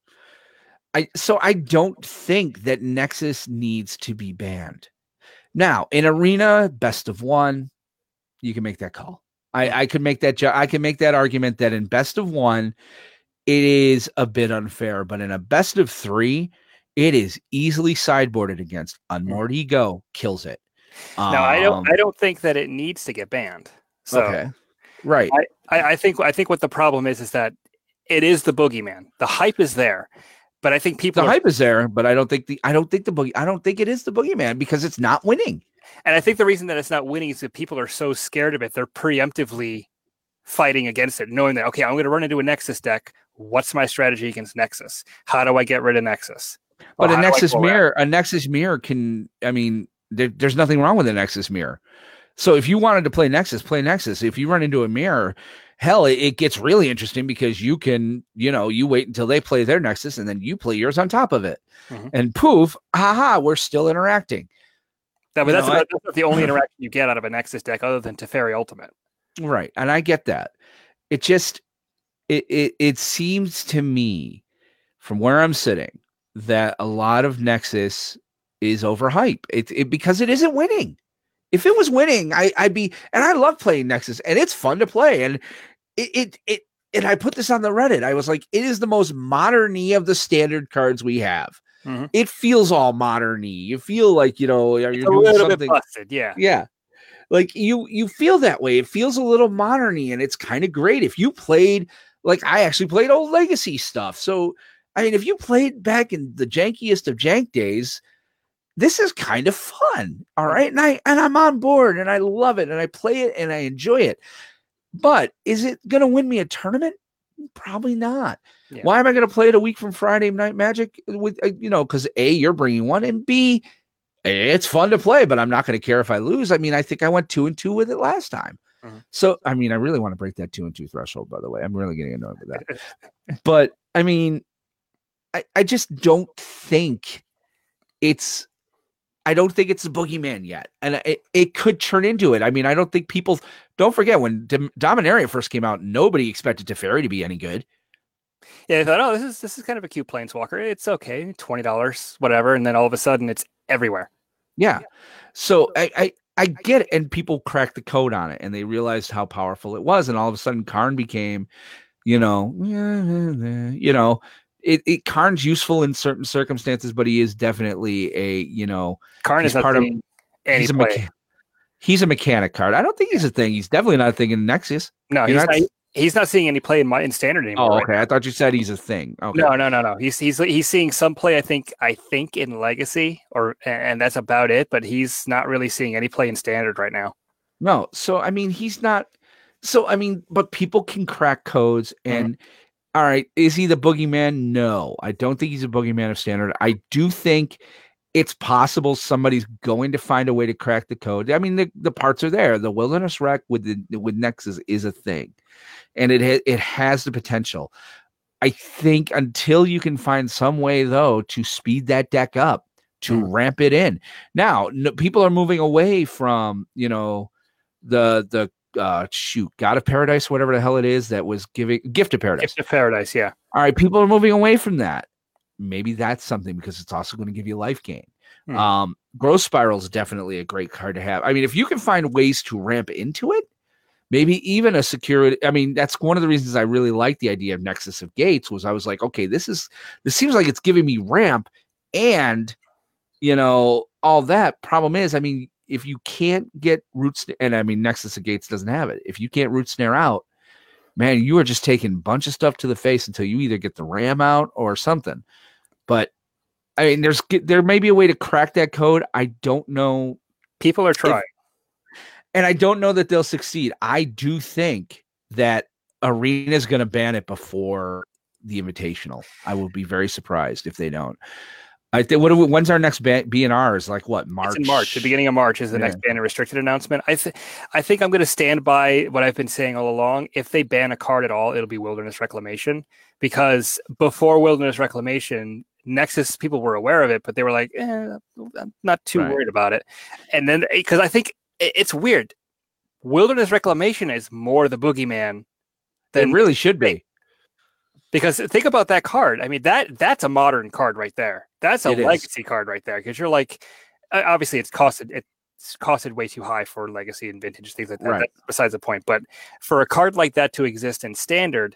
I So I don't think that Nexus needs to be banned. Now, in Arena, best of one, you can make that call. I, I could make that ju- I can make that argument that in best of one, it is a bit unfair, but in a best of three, it is easily sideboarded against. Unmoored Ego kills it. Um, no, I don't. I don't think that it needs to get banned. So, okay, right. I, I think. I think what the problem is is that it is the boogeyman. The hype is there, but I think people. The are, hype is there, but I don't think the. I don't think the boogie. I don't think it is the boogeyman because it's not winning. And I think the reason that it's not winning is that people are so scared of it. They're preemptively fighting against it, knowing that okay, I'm going to run into a Nexus deck. What's my strategy against Nexus? How do I get rid of Nexus? But well, a Nexus mirror, a Nexus mirror can, I mean, there, there's nothing wrong with a Nexus mirror. So if you wanted to play Nexus, play Nexus. If you run into a mirror, hell, it, it gets really interesting because you can, you know, you wait until they play their Nexus and then you play yours on top of it. Mm-hmm. And poof, haha, we're still interacting. That, but that's, know, about, I, that's the only interaction you get out of a Nexus deck other than Teferi Ultimate. Right. And I get that. It just, it it, it seems to me from where I'm sitting, that a lot of Nexus is overhyped. It, it because it isn't winning. If it was winning, I, I'd be, and I love playing Nexus, and it's fun to play. And it, it, it, and I put this on the Reddit. I was like, it is the most modern-y of the standard cards we have. Mm-hmm. It feels all modern-y. You feel like, you know, you're it's doing a little something. Bit busted, yeah, yeah. Like you, you feel that way. It feels a little modern-y, and it's kind of great. If you played, like I actually played old Legacy stuff, so. I mean, if you played back in the jankiest of jank days, this is kind of fun. All right. And I, and I'm on board and I love it and I play it and I enjoy it. But is it going to win me a tournament? Probably not. Yeah. Why am I going to play it a week from Friday Night Magic with, uh, you know, because A, you're bringing one, and B, it's fun to play, but I'm not going to care if I lose. I mean, I think I went two and two with it last time. Uh-huh. So, I mean, I really want to break that two and two threshold, by the way. I'm really getting annoyed with that. But I mean, I, I just don't think it's, I don't think it's the boogeyman yet. And it, it could turn into it. I mean, I don't think people, don't forget when Dom- Dominaria first came out, nobody expected Teferi to be any good. Yeah, I thought, oh, this is this is kind of a cute Planeswalker. It's okay, twenty dollars, whatever. And then all of a sudden it's everywhere. Yeah. So I, I, I get it. And people cracked the code on it and they realized how powerful it was. And all of a sudden Karn became, you know, you know, it, it Karn's useful in certain circumstances, but he is definitely a, you know, Karn is part of he's a, mecha- he's a mechanic card. I don't think he's a thing. He's definitely not a thing in Nexus. No, he's not, not, he's not seeing any play in, my, in standard anymore. Oh, okay. Right I thought you said he's a thing. Okay. No, no, no, no. He's he's he's seeing some play. I think I think in Legacy, or and that's about it. But he's not really seeing any play in standard right now. No. So I mean, he's not. So I mean, but people can crack codes and. Mm-hmm. All right, is he the boogeyman? No, I don't think he's a boogeyman of standard. I do think it's possible somebody's going to find a way to crack the code. I mean, the, the parts are there. The Wilderness Wreck with the with Nexus is a thing, and it ha- it has the potential. I think until you can find some way though to speed that deck up, to mm. ramp it in. Now, no, people are moving away from you know the the. Uh, shoot, God of Paradise, whatever the hell it is that was giving Gift of Paradise. Gift of Paradise, yeah. All right, people are moving away from that. Maybe that's something because it's also going to give you life gain. Hmm. Um, Growth Spiral is definitely a great card to have. I mean, if you can find ways to ramp into it, maybe even a security. I mean, that's one of the reasons I really like the idea of Nexus of Gates. Was I was like, okay, this is this seems like it's giving me ramp, and you know all that. Problem is, I mean. If you can't get root snare, and I mean Nexus of Gates doesn't have it. If you can't root snare out, man, you are just taking a bunch of stuff to the face until you either get the ram out or something. But I mean, there's there may be a way to crack that code. I don't know. People are trying, if, and I don't know that they'll succeed. I do think that Arena is going to ban it before the Invitational. I will be very surprised if they don't. I think. What? Do we, when's our next B and R? Is like what March? It's in March. The beginning of March is the yeah. next ban and restricted announcement. I th- I think I'm going to stand by what I've been saying all along. If they ban a card at all, it'll be Wilderness Reclamation, because before Wilderness Reclamation, Nexus people were aware of it, but they were like, eh, I'm not too right. worried about it. And then because I think it's weird, Wilderness Reclamation is more the boogeyman than it really should be. Because think about that card. I mean, that that's a modern card right there. That's a it legacy is. card right there. Because you're like, obviously, it's costed it's costed way too high for legacy and vintage things like that. Right. That's besides the point. But for a card like that to exist in standard,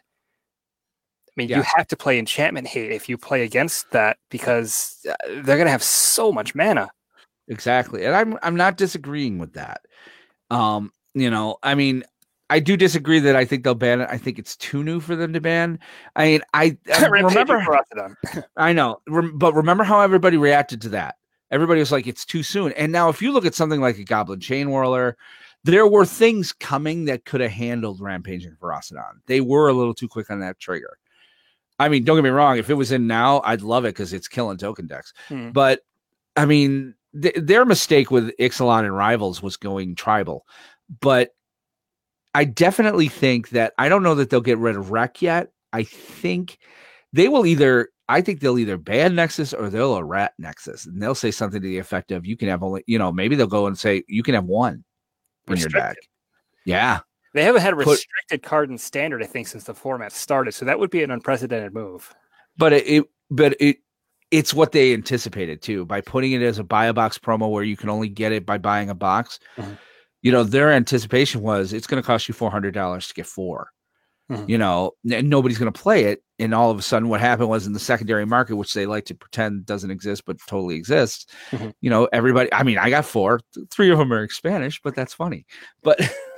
I mean, yeah. you have to play Enchantment Hate if you play against that, because they're going to have so much mana. Exactly, and I'm I'm not disagreeing with that. Um, you know, I mean. I do disagree that I think they'll ban it. I think it's too new for them to ban. I mean, I, I remember. I know, but remember how everybody reacted to that? Everybody was like, "It's too soon." And now, if you look at something like a Goblin Chain Whirler, there were things coming that could have handled Rampaging Ferocidon. They were a little too quick on that trigger. I mean, don't get me wrong. If it was in now, I'd love it because it's killing token decks. Hmm. But I mean, th- their mistake with Ixalan and Rivals was going tribal, but. I definitely think that I don't know that they'll get rid of Wreck yet. I think they will either, I think they'll either ban Nexus or they'll errat Nexus. And they'll say something to the effect of, you can have only, you know, maybe they'll go and say, you can have one in your deck. Yeah. They haven't had a restricted Put, card in standard, I think, since the format started. So that would be an unprecedented move. But it, it but it, it's what they anticipated too, by putting it as a buy a box promo where you can only get it by buying a box. Mm-hmm. You know, their anticipation was it's going to cost you four hundred dollars to get four, mm-hmm. you know, and nobody's going to play it. And all of a sudden what happened was in the secondary market, which they like to pretend doesn't exist, but totally exists. Mm-hmm. You know, everybody, I mean, I got four, three of them are in Spanish, but that's funny. But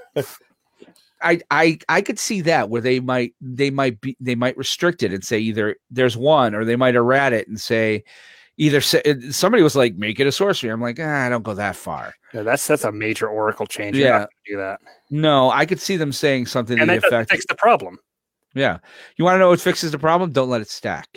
I, I, I could see that where they might, they might be, they might restrict it and say either there's one, or they might errat it and say, either say, somebody was like, make it a sorcery. I'm like, ah, I don't go that far. Yeah, that's that's a major Oracle change. You're Yeah. not gonna do that. No, I could see them saying something And to that the doesn't effect. fix the problem. Yeah. You want to know what fixes the problem? Don't let it stack.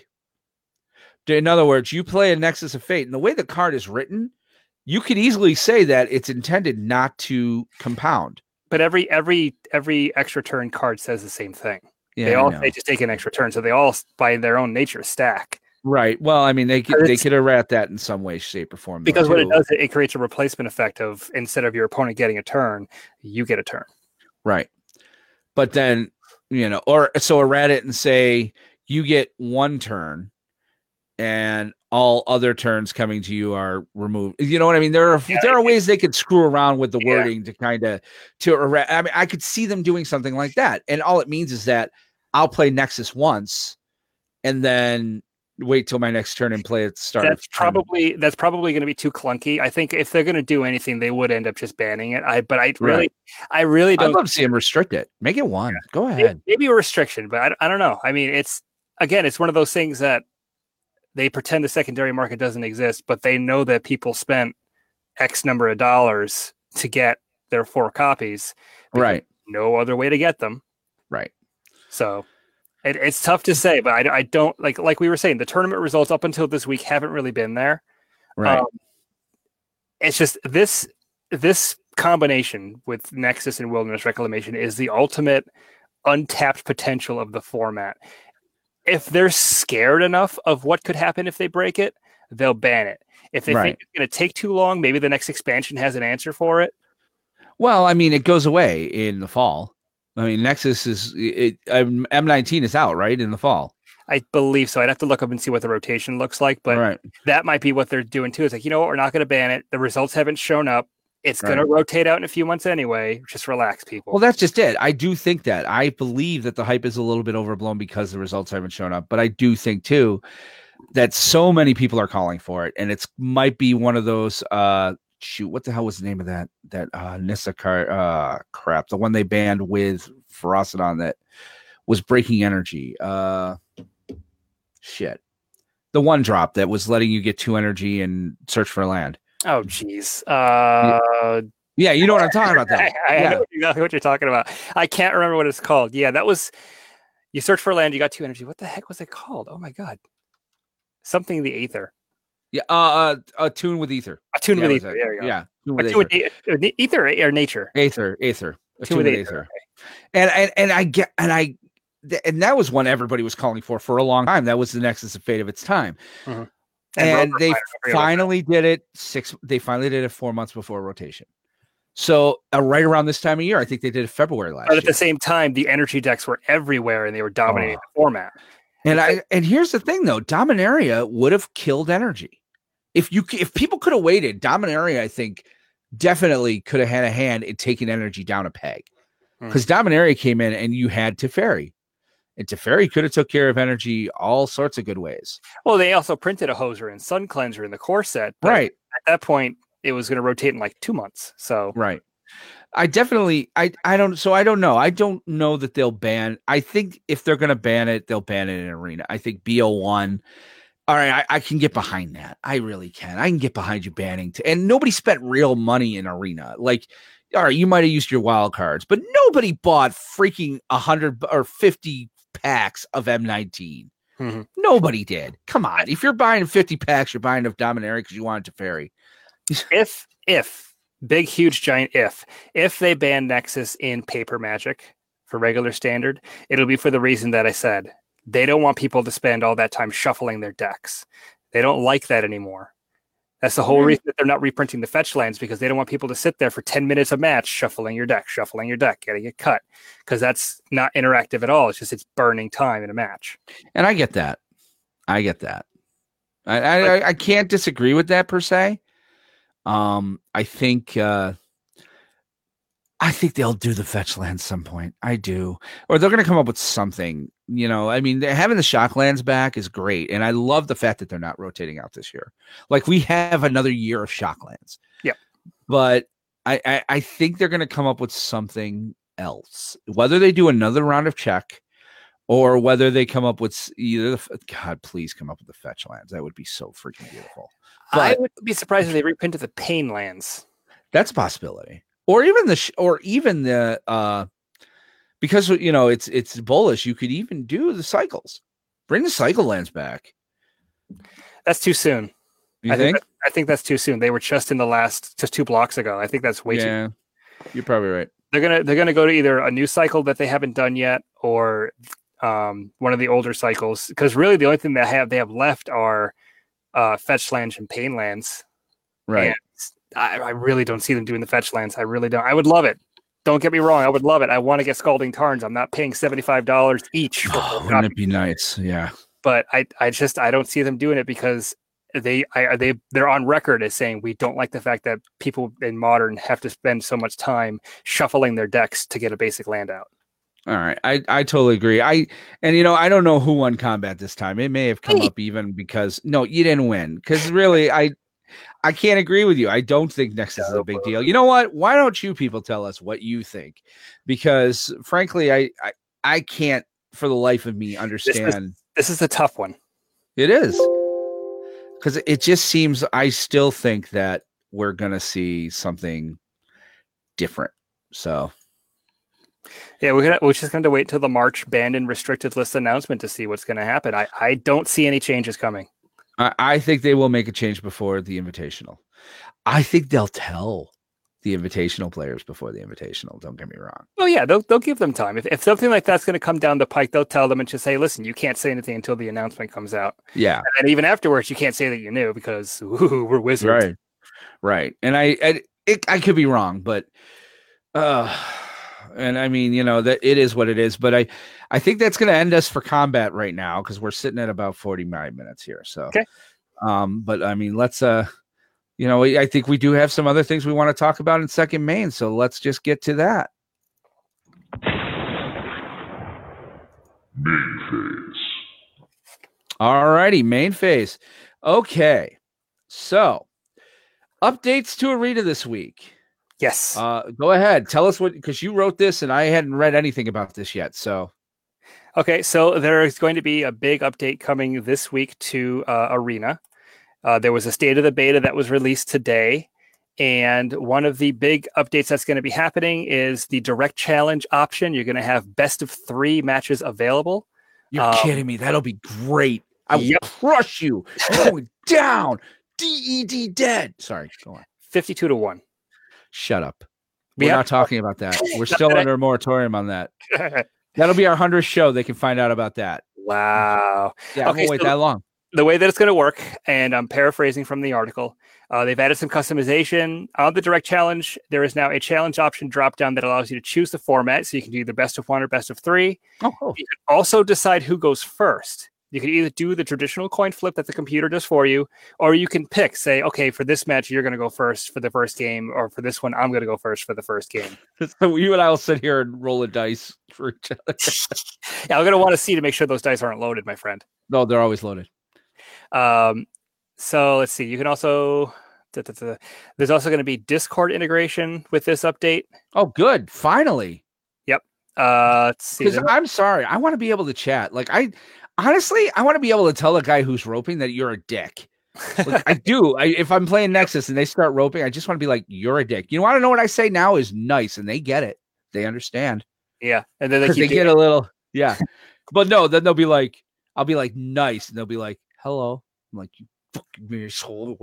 In other words, you play a Nexus of Fate, and the way the card is written, you could easily say that it's intended not to compound. But every every every extra turn card says the same thing. Yeah, they I all know. they just take an extra turn, so they all, by their own nature, stack. Right. Well, I mean, they could But they it's- could errat that in some way, shape, or form. though, Because what it too. does, it, it creates a replacement effect of, instead of your opponent getting a turn, you get a turn. Right. But then, you know, or so errat it and say you get one turn and all other turns coming to you are removed. You know what I mean? There are Yeah, there are ways they could screw around with the Yeah. wording to kind of to errat. I mean, I could see them doing something like that. And all it means is that I'll play Nexus once and then wait till my next turn and play at the start. That's of turn. probably that's probably going to be too clunky. I think if they're going to do anything, they would end up just banning it. I but I really, Right. I really I'd don't. love to see them restrict it. Make it one. Go Maybe, ahead. maybe a restriction, but I, I don't know. I mean, it's again, it's one of those things that they pretend the secondary market doesn't exist, but they know that people spent X number of dollars to get their four copies. because Right. No other way to get them. Right. So it, it's tough to say, but I, I don't like like we were saying, the tournament results up until this week haven't really been there. Right. Um, it's just this this combination with Nexus and Wilderness Reclamation is the ultimate untapped potential of the format. If they're scared enough of what could happen if they break it, they'll ban it. If they Right. think it's going to take too long, maybe the next expansion has an answer for it. Well, I mean, it goes away in the fall. I mean, Nexus is it, um, M nineteen is out, right, in the fall. I believe so. I'd have to look up and see what the rotation looks like, but right. that might be what they're doing too. It's like, you know what, we're not going to ban it. The results haven't shown up. It's Right. going to rotate out in a few months anyway. Just relax, people. Well, that's just it. I do think that. I believe that the hype is a little bit overblown because the results haven't shown up. But I do think too that so many people are calling for it, and it's might be one of those. Uh, shoot, what the hell was the name of that that uh, Nissa car? Uh, crap, the one they banned with Ferocidon that was breaking energy. Uh, shit, the one drop that was letting you get two energy and search for land. Oh, geez. Uh, Yeah, you know what I'm talking about. That. I, I yeah. know exactly what you're talking about. I can't remember what it's called. Yeah, that was. You search for land, you got two energy. What the heck was it called? Oh my god, something in the Aether. Yeah, uh, uh, a tune with ether. A tune Yeah, with was Ether. it. There you go. Yeah, tune A with tune ether. with e- uh, Ether or nature. Aether, Aether, a Tune tune with with Aether, Aether. And and and I get and I th- and that was one everybody was calling for for a long time. That was the Nexus of Fate of its time. Mhm. And, Rover they Fighter, I forget what- finally did it six. They finally did it four months before rotation. So uh, right around this time of year, I think they did it February last But at year. the same time, the energy decks were everywhere and they were dominating Oh. the format. And I and here's the thing though, Dominaria would have killed energy if you c- if people could have waited. Dominaria, I think, definitely could have had a hand in taking energy down a peg Hmm. because Dominaria came in and you had Teferi, and Teferi could have took care of energy all sorts of good ways. Well, they also printed a hoser and sun cleanser in the core set. but Right, At that point, it was going to rotate in like two months. So right. I definitely, I, I don't, so I don't know. I don't know that they'll ban. I think if they're going to ban it, they'll ban it in Arena. I think B O one. All right, I, I can get behind that. I really can. I can get behind you banning. To, and nobody spent real money in Arena. Like, all right, you might have used your wild cards, but nobody bought freaking one hundred or fifty packs of M nineteen. Mhm. Nobody did. Come on. If you're buying fifty packs, you're buying of Dominaria because you want it to ferry. if if big huge giant if if they ban Nexus in paper Magic for regular standard, it'll be for the reason that I said. They don't want people to spend all that time shuffling their decks. They don't like that anymore. That's the whole Mhm. reason that they're not reprinting the fetch lands, because they don't want people to sit there for ten minutes a match shuffling your deck, shuffling your deck, getting it cut, because that's not interactive at all. It's just it's burning time in a match. And I get that. I get that. I I, I can't disagree with that per se. Um, I think uh, I think they'll do the fetch land some point. I do, or they're going to come up with something. You know, I mean, they're having the shock lands back is great, and I love the fact that they're not rotating out this year. Like we have another year of shock lands. Yeah, but I I, I think they're going to come up with something else. Whether they do another round of check, or whether they come up with s- either. The, God, please come up with the fetch lands. That would be so freaking beautiful. I But would be surprised if they reprinted the pain lands. that's a possibility, or even the sh- or even the uh, because you know it's it's bullish. You could even do the cycles. Bring the cycle lands back. That's too soon. You I think? think that, I think that's too soon. They were just in the last just two blocks ago. I think that's way too. Yeah, you're probably right. They're gonna they're gonna go to either a new cycle that they haven't done yet, or um, one of the older cycles. Because really, the only thing they have they have left are uh, fetch lands and pain lands. Right. And I, I really don't see them doing the fetch lands. I really don't. I would love it. Don't get me wrong. I would love it. I want to get Scalding Tarns. I'm not paying seventy-five dollars each. For Oh, wouldn't it be nice? Yeah. But I, I just I don't see them doing it because they I they they're on record as saying we don't like the fact that people in Modern have to spend so much time shuffling their decks to get a basic land out. All right. I, I totally agree. I and you know, I don't know who won combat this time. It may have come Hey. up even because no, you didn't win. Because really, I I can't agree with you. I don't think Nexus is a big deal. You know what? Why don't you people tell us what you think? Because frankly, I I, I can't for the life of me understand. This is a tough one. It is. Because it just seems I still think that we're gonna see something different. So Yeah, we're gonna we're just going to wait till the March banned and restricted list announcement to see what's going to happen. I, I don't see any changes coming. I, I think they will make a change before the Invitational. I think they'll tell the Invitational players before the Invitational. Don't get me wrong. Oh yeah, they'll they'll give them time. If if something like that's going to come down the pike, they'll tell them and just say, "Listen, you can't say anything until the announcement comes out." Yeah, And even afterwards, you can't say that you knew because ooh, we're wizards. right, right. And I, I, it, I could be wrong, but, uh, and I mean, you know, that it is what it is. But I, I think that's going to end us for combat right now because we're sitting at about forty-nine minutes here. So, Okay. um, but I mean, let's, uh, you know, I think we do have some other things we want to talk about in second main. So let's just get to that. Main phase. All righty, main phase. Okay, so updates to Arena this week. Yes. Uh, go ahead, tell us what because you wrote this and I hadn't read anything about this yet. So Okay, so there is going to be a big update coming this week to uh, Arena. Uh, there was a state of the beta that was released today, and one of the big updates that's going to be happening is the direct challenge option. You're going to have best of three matches available. you're Um, kidding me. That'll be great. I will Yep. crush you. You're going down. D E D dead. Sorry, go on. fifty-two to one. Shut up. We We're have- not talking about that. We're still That I- under a moratorium on that. That'll be our hundredth show. They can find out about that. Wow. Yeah, I Okay, won't wait so- that long. The way that it's going to work, and I'm paraphrasing from the article, uh, they've added some customization on the direct challenge. There is now a challenge option drop down that allows you to choose the format, so you can do either best of one or best of three. Oh, cool. You can also decide who goes first. You can either do the traditional coin flip that the computer does for you, or you can pick, say, okay, for this match, you're going to go first for the first game, or for this one, I'm going to go first for the first game. So you and I will sit here and roll a dice for each other. Yeah, I'm going to want to see to make sure those dice aren't loaded, my friend. No, they're always loaded. Um, so let's see. You can also da, da, da. There's also going to be Discord integration with this update. Oh, good. Finally. Uh, let's see. Because There- I'm sorry, I want to be able to chat. Like I, honestly, I want to be able to tell a guy who's roping that you're a dick. Like, I do. I, if I'm playing Nexus and they start roping, I just want to be like, "You're a dick." You want to know what I say now is nice, and they get it. They understand yeah, and then they because keep they get a little, yeah. But no, then they'll be like, I'll be like nice, and they'll be like, "Hello." I'm like, "You fucking asshole!"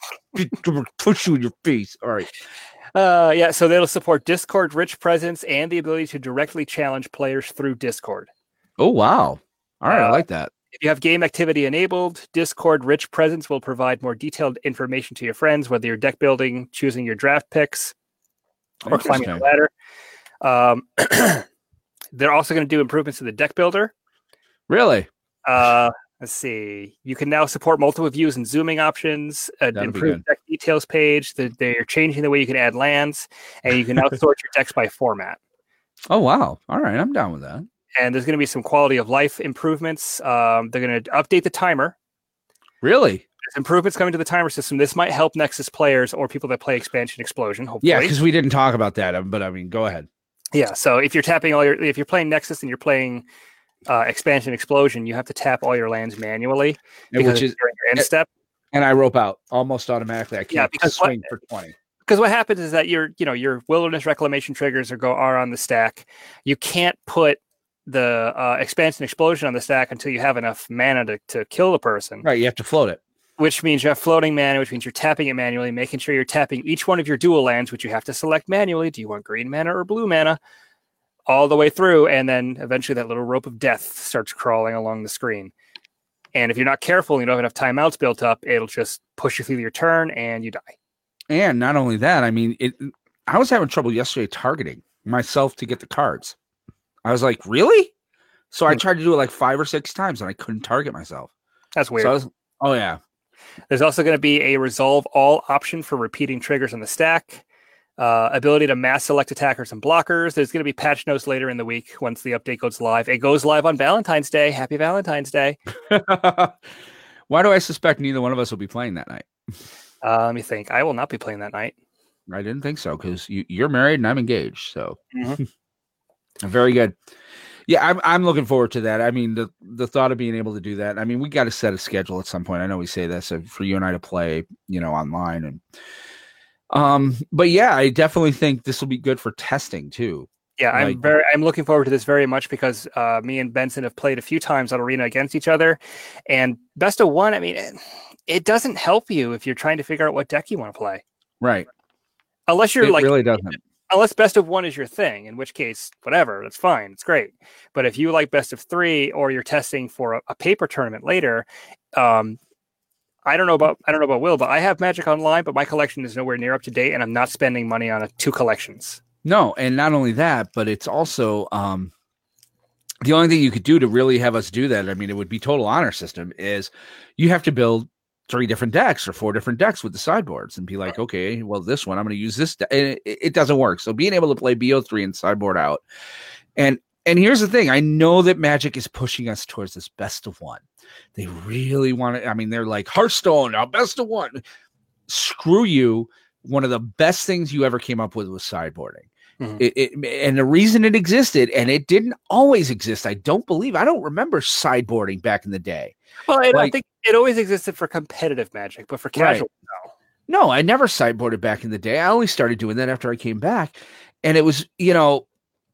Push you in your face. All right. Uh, yeah, so they'll support Discord rich presence and the ability to directly challenge players through Discord. Oh wow. All right, I Uh, like that. If you have game activity enabled, Discord rich presence will provide more detailed information to your friends, whether you're deck building, choosing your draft picks, or climbing the Interesting. ladder. Um, they're also going to do improvements to the deck builder. Really? Uh, let's see. You can now support multiple views and zooming options, uh, That'll be improve good. deck details page. They're, they're changing the way you can add lands, and you can now sort your decks by format. Oh wow. All right, I'm down with that. And there's going to be some quality of life improvements. Um, they're going to update the timer. Really? There's improvements coming to the timer system. This might help Nexus players or people that play Expansion Explosion. Hopefully, Yeah, because we didn't talk about that, um, but I mean, go ahead. yeah. So if you're tapping all your, if you're playing Nexus and you're playing uh, expansion explosion, you have to tap all your lands manually because which is during your end step. And I rope out almost automatically. I can't Yeah, because swing what, for twenty. Because what happens is that your, you know, your wilderness reclamation triggers are go are on the stack. You can't put the uh, expansion explosion on the stack until you have enough mana to, to kill the person. Right, you have to float it. Which means you have floating mana, which means you're tapping it manually, making sure you're tapping each one of your dual lands, which you have to select manually. Do you want green mana or blue mana? All the way through, and then eventually that little rope of death starts crawling along the screen. And if you're not careful and you don't have enough timeouts built up, it'll just push you through your turn and you die. And not only that, I mean, it. I was having trouble yesterday targeting myself to get the cards. I was like, really? So I tried to do it like five or six times and I couldn't target myself. That's weird. So I was, oh, yeah. There's also going to be a resolve all option for repeating triggers on the stack. Uh, ability to mass select attackers and blockers. There's going to be patch notes later in the week once the update goes live. It goes live on Valentine's Day. Happy Valentine's Day. Why do I suspect neither one of us will be playing that night? Uh, let me think. I will not be playing that night. I didn't think so because you, you're married and I'm engaged. So mm-hmm. Very good. Yeah, I'm I'm looking forward to that. I mean, the the thought of being able to do that. I mean, we got to set a schedule at some point. I know we say this uh, for you and I to play, you know, online and. Um, but yeah, I definitely think this will be good for testing too. Yeah, I'm like, very, I'm looking forward to this very much because uh, me and Benson have played a few times on Arena against each other, and best of one. I mean, it, it doesn't help you if you're trying to figure out what deck you want to play, right? Unless you're it like, really doesn't. Unless best of one is your thing, in which case, whatever, that's fine, it's great. But if you like best of three, or you're testing for a, a paper tournament later, um. I don't know about I don't know about Will, but I have Magic Online, but my collection is nowhere near up to date, and I'm not spending money on a, two collections. No, and not only that, but it's also um, the only thing you could do to really have us do that. I mean, it would be total honor system. Is you have to build three different decks or four different decks with the sideboards, and be like, okay, well, this one I'm going to use this. De-. And it, it doesn't work. So being able to play B O three and sideboard out, and and here's the thing: I know that Magic is pushing us towards this best of one. They really want to, I mean, they're like Hearthstone, now best of one. Screw you. One of the best things you ever came up with was sideboarding. Mm-hmm. It, it, and the reason it existed, and it didn't always exist, I don't believe, I don't remember sideboarding back in the day. Well, I like, think it always existed for competitive Magic, but for casual, right. no. No, I never sideboarded back in the day. I only started doing that after I came back. And it was, you know,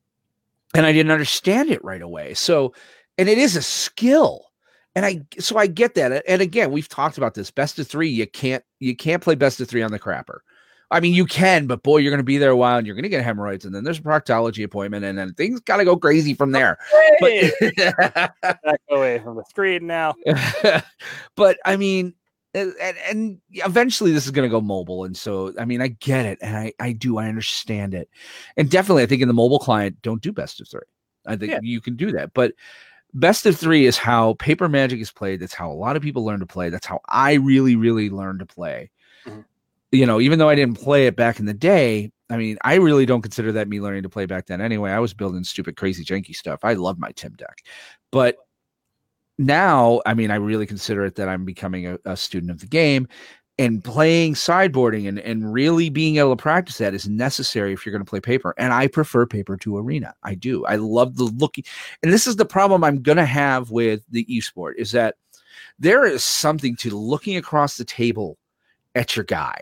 and I didn't understand it right away. So, and it is a skill. And I, so I get that. And again, we've talked about this best of three. You can't, you can't play best of three on the crapper. I mean, you can, but boy, you're going to be there a while and you're going to get hemorrhoids. And then there's a proctology appointment and then things got to go crazy from there. Hey, but, back away from the screen now. But I mean, and, and eventually this is going to go mobile. And so, I mean, I get it. And I, I do, I understand it. And definitely I think in the mobile client, don't do best of three. I think yeah. you can do that, but best of three is how paper Magic is played. That's how a lot of people learn to play. That's how I really, really learned to play. Mm-hmm. You know, even though I didn't play it back in the day, I mean, I really don't consider that me learning to play back then anyway. I was building stupid, crazy, janky stuff. I love my Tim deck. But now, I mean, I really consider it that I'm becoming a, a student of the game. And playing sideboarding and, and really being able to practice that is necessary if you're going to play paper. And I prefer paper to arena. I do. I love the looking. And this is the problem I'm going to have with the esport is that there is something to looking across the table at your guy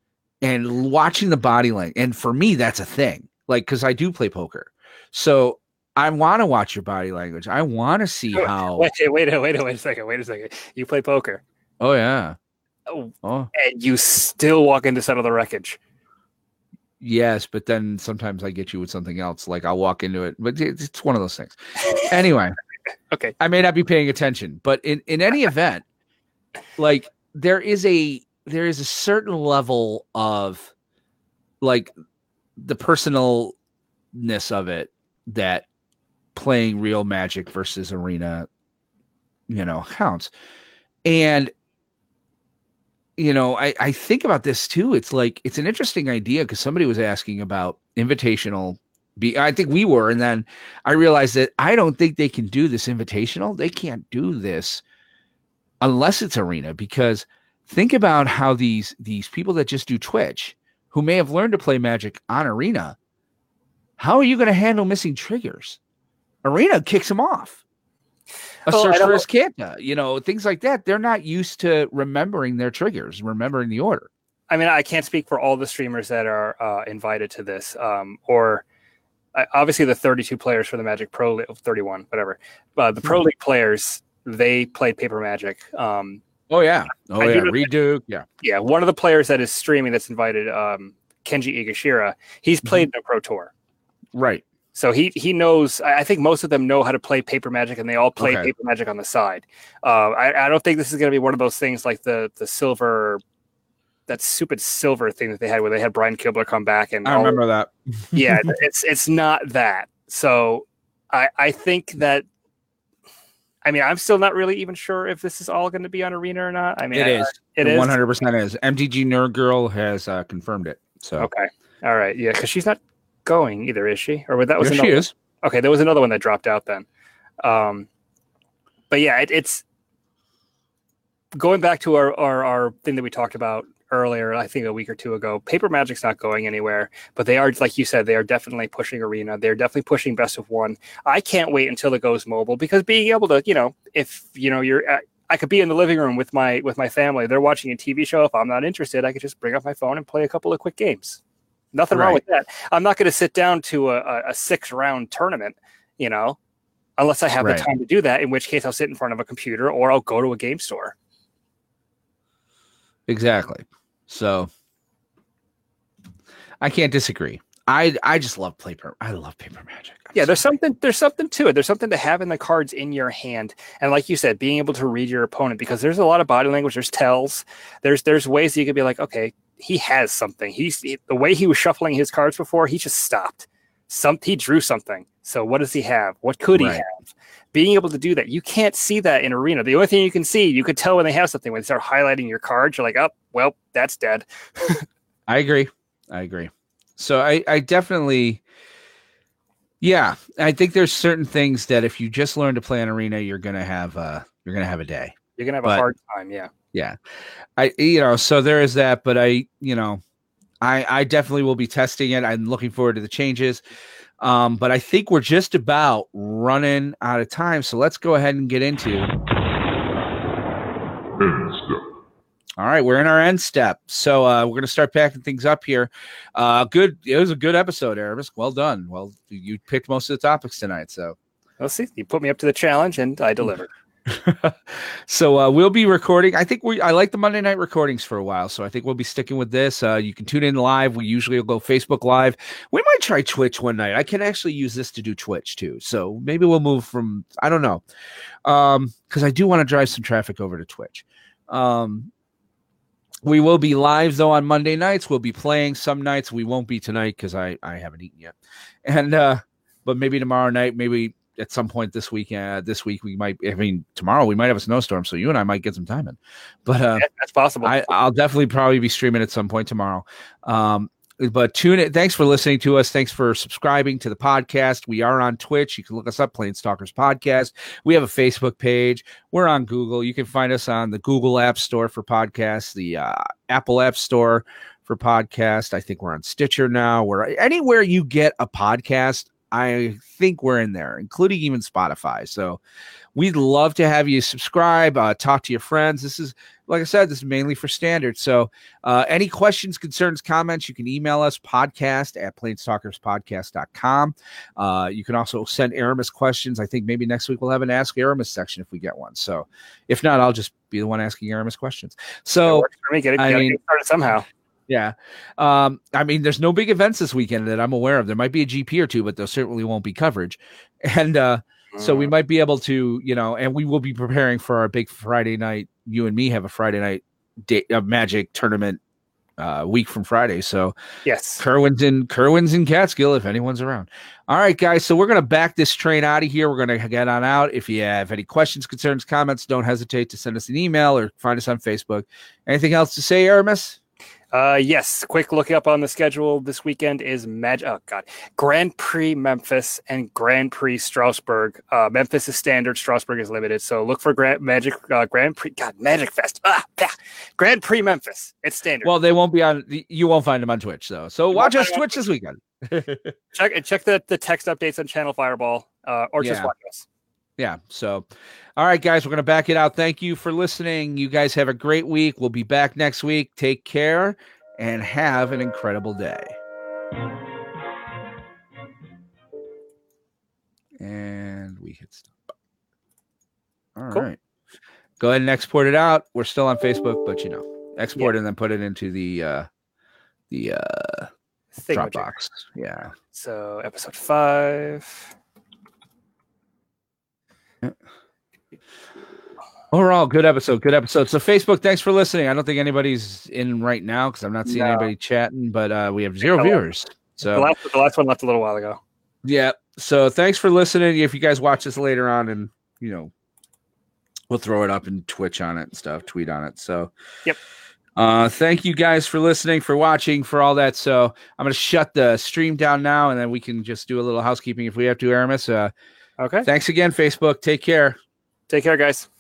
and watching the body language. And for me, that's a thing. Like, because I do play poker. So I want to watch your body language. I want to see wait, how. Wait, wait, wait, wait, wait a second. Wait a second. You play poker. Oh, yeah. Oh, and you still walk in to settle the wreckage. Yes, but then sometimes I get you with something else. Like I'll walk into it, but it's one of those things. Anyway, okay. I may not be paying attention, but in, in any event, like there is a there is a certain level of like the personalness of it that playing real Magic versus arena, you know, counts. And you know, I, I think about this too. It's like, it's an interesting idea because somebody was asking about invitational. Be, I think we were. And then I realized that I don't think they can do this invitational. They can't do this unless it's arena, because think about how these, these people that just do Twitch who may have learned to play Magic on arena. How are you going to handle missing triggers? Arena kicks them off. a Well, I search for don't- Iskanta, you know, things like that. They're not used to remembering their triggers, remembering the order. I mean, I can't speak for all the streamers that are uh, invited to this, um, or uh, obviously the thirty-two players for the Magic Pro League, thirty-one, whatever. Uh, the Pro League players, they played Paper Magic. Um, Oh yeah, oh I do yeah, know- Reed Duke, yeah. yeah, one of the players that is streaming that's invited, um, Kenji Igashira, he's played Mm-hmm. the Pro Tour. Right. So he he knows. I I think most of them know how to play Paper Magic, and they all play Okay. Paper Magic on the side. Uh, I, I don't think this is going to be one of those things like the the silver, that stupid silver thing that they had where they had Brian Kibler come back and I all- remember that. yeah, it's it's not that. So I I think that. I mean, I'm still not really even sure if this is all going to be on Arena or not. I mean, It I- is. It is. one hundred percent is. M T G Nerd Girl has uh, confirmed it. So Okay. All right. Yeah, because she's not going either, is she? Or that was yes, another. she is. Okay, there was another one that dropped out then. Um, but yeah, it, it's going back to our, our our thing that we talked about earlier. I think a week or two ago. Paper Magic's not going anywhere, but they are, like you said, they are definitely pushing Arena. They're definitely pushing Best of One. I can't wait until it goes mobile because being able to, you know, if you know you're. Uh, I could be in the living room with my with my family. They're watching a T V show. If I'm not interested, I could just bring up my phone and play a couple of quick games. Nothing wrong Right. with that. I'm not going to sit down to a, a, a six round tournament, you know, unless I have Right. the time to do that. In which case, I'll sit in front of a computer or I'll go to a game store. Exactly. So I can't disagree. I I just love paper. I love Paper Magic. I'm Yeah, there's sorry. something there's something to it. There's something to having the cards in your hand, and like you said, being able to read your opponent because there's a lot of body language. There's tells. There's there's ways that you could be like, okay, he has something. He's he, the way he was shuffling his cards before. He just stopped. Some he drew something. So what does he have? What could he Right. have? Being able to do that, you can't see that in Arena. The only thing you can see, you could tell when they have something when they start highlighting your cards. You're like, oh, well, that's dead. I agree. I agree. So I, I definitely, yeah, I think there's certain things that if you just learn to play an arena, you're gonna have uh you're gonna have a day. You're gonna have But- a hard time. Yeah. Yeah, I you know so there is that, but I you know, I I definitely will be testing it. I'm looking forward to the changes. Um, but I think we're just about running out of time, so let's go ahead and get into. End step. All right, we're in our end step, so uh, we're gonna start packing things up here. Uh, good, it was a good episode, Aramis. Well done. Well, you picked most of the topics tonight, so. Let's see. You put me up to the challenge, and I delivered. So uh, we'll be recording. I think we I like the Monday night recordings for a while, so I think we'll be sticking with this. Uh, you can tune in live. We usually will go Facebook Live. We might try Twitch one night. I can actually use this to do Twitch too. So maybe we'll move from I don't know, um, because I do want to drive some traffic over to Twitch. Um, we will be live though on Monday nights. We'll be playing some nights. We won't be tonight because I I haven't eaten yet, and uh, but maybe tomorrow night, maybe. At some point this week, uh, this week we might. I mean, tomorrow we might have a snowstorm, so you and I might get some time in. But uh, Yeah, that's possible. I, I'll definitely probably be streaming at some point tomorrow. Um, but tune in. Thanks for listening to us. Thanks for subscribing to the podcast. We are on Twitch. You can look us up, Planestalkers Podcast. We have a Facebook page. We're on Google. You can find us on the Google App Store for podcasts, the uh, Apple App Store for podcast. I think we're on Stitcher now. We're anywhere you get a podcast. I think we're in there, including even Spotify. So we'd love to have you subscribe, uh, talk to your friends. This is, like I said, this is mainly for standard. So uh, any questions, concerns, comments, you can email us podcast at planestalkerspodcast dot com. Uh, you can also send Aramis questions. I think maybe next week we'll have an Ask Aramis section if we get one. So if not, I'll just be the one asking Aramis questions. It So works for me. Get it, I gotta mean- get started somehow. yeah. Um, I mean, there's no big events this weekend that I'm aware of. There might be a G P or two, but there certainly won't be coverage. And uh, so we might be able to, you know, and we will be preparing for our big Friday night. You and me have a Friday night day, uh, Magic tournament uh, week from Friday. So yes. Kerwin's in Kerwin's in Catskill if anyone's around. All right, guys. So we're gonna back this train out of here. We're gonna get on out. If you have any questions, concerns, comments, don't hesitate to send us an email or find us on Facebook. Anything else to say, Aramis? Uh, yes. Quick look up on the schedule. This weekend is Mag. Oh God, Grand Prix Memphis and Grand Prix Strasbourg. Uh, Memphis is standard. Strasbourg is limited. So look for Grand Magic uh, Grand Prix. God, Magic Fest. Ah, ah, Grand Prix Memphis. It's standard. Well, they won't be on. You won't find them on Twitch, though. So You watch won't us find 'em on Twitch this weekend. check check the, the text updates on Channel Fireball, uh, or just Yeah. watch us. Yeah. So, all right, guys, we're going to back it out. Thank you for listening. You guys have a great week. We'll be back next week. Take care and have an incredible day. And we hit stop. All cool. right. Go ahead and export it out. We're still on Facebook, but you know, export yeah. it and then put it into the uh, the uh, Dropbox. Yeah. So episode five. Yeah. Overall, good episode. Good episode. So Facebook, thanks for listening. I don't think anybody's in right now because I'm not seeing no. anybody chatting, but uh, we have zero the viewers. Last, so the last, the last one left a little while ago. Yeah. So thanks for listening. If you guys watch this later on, and you know, we'll throw it up and Twitch on it and stuff, tweet on it. So, yep. Uh, thank you guys for listening, for watching, for all that. So I'm going to shut the stream down now, and then we can just do a little housekeeping if we have to, Aramis. Uh, okay. Thanks again, Facebook. Take care. Take care, guys.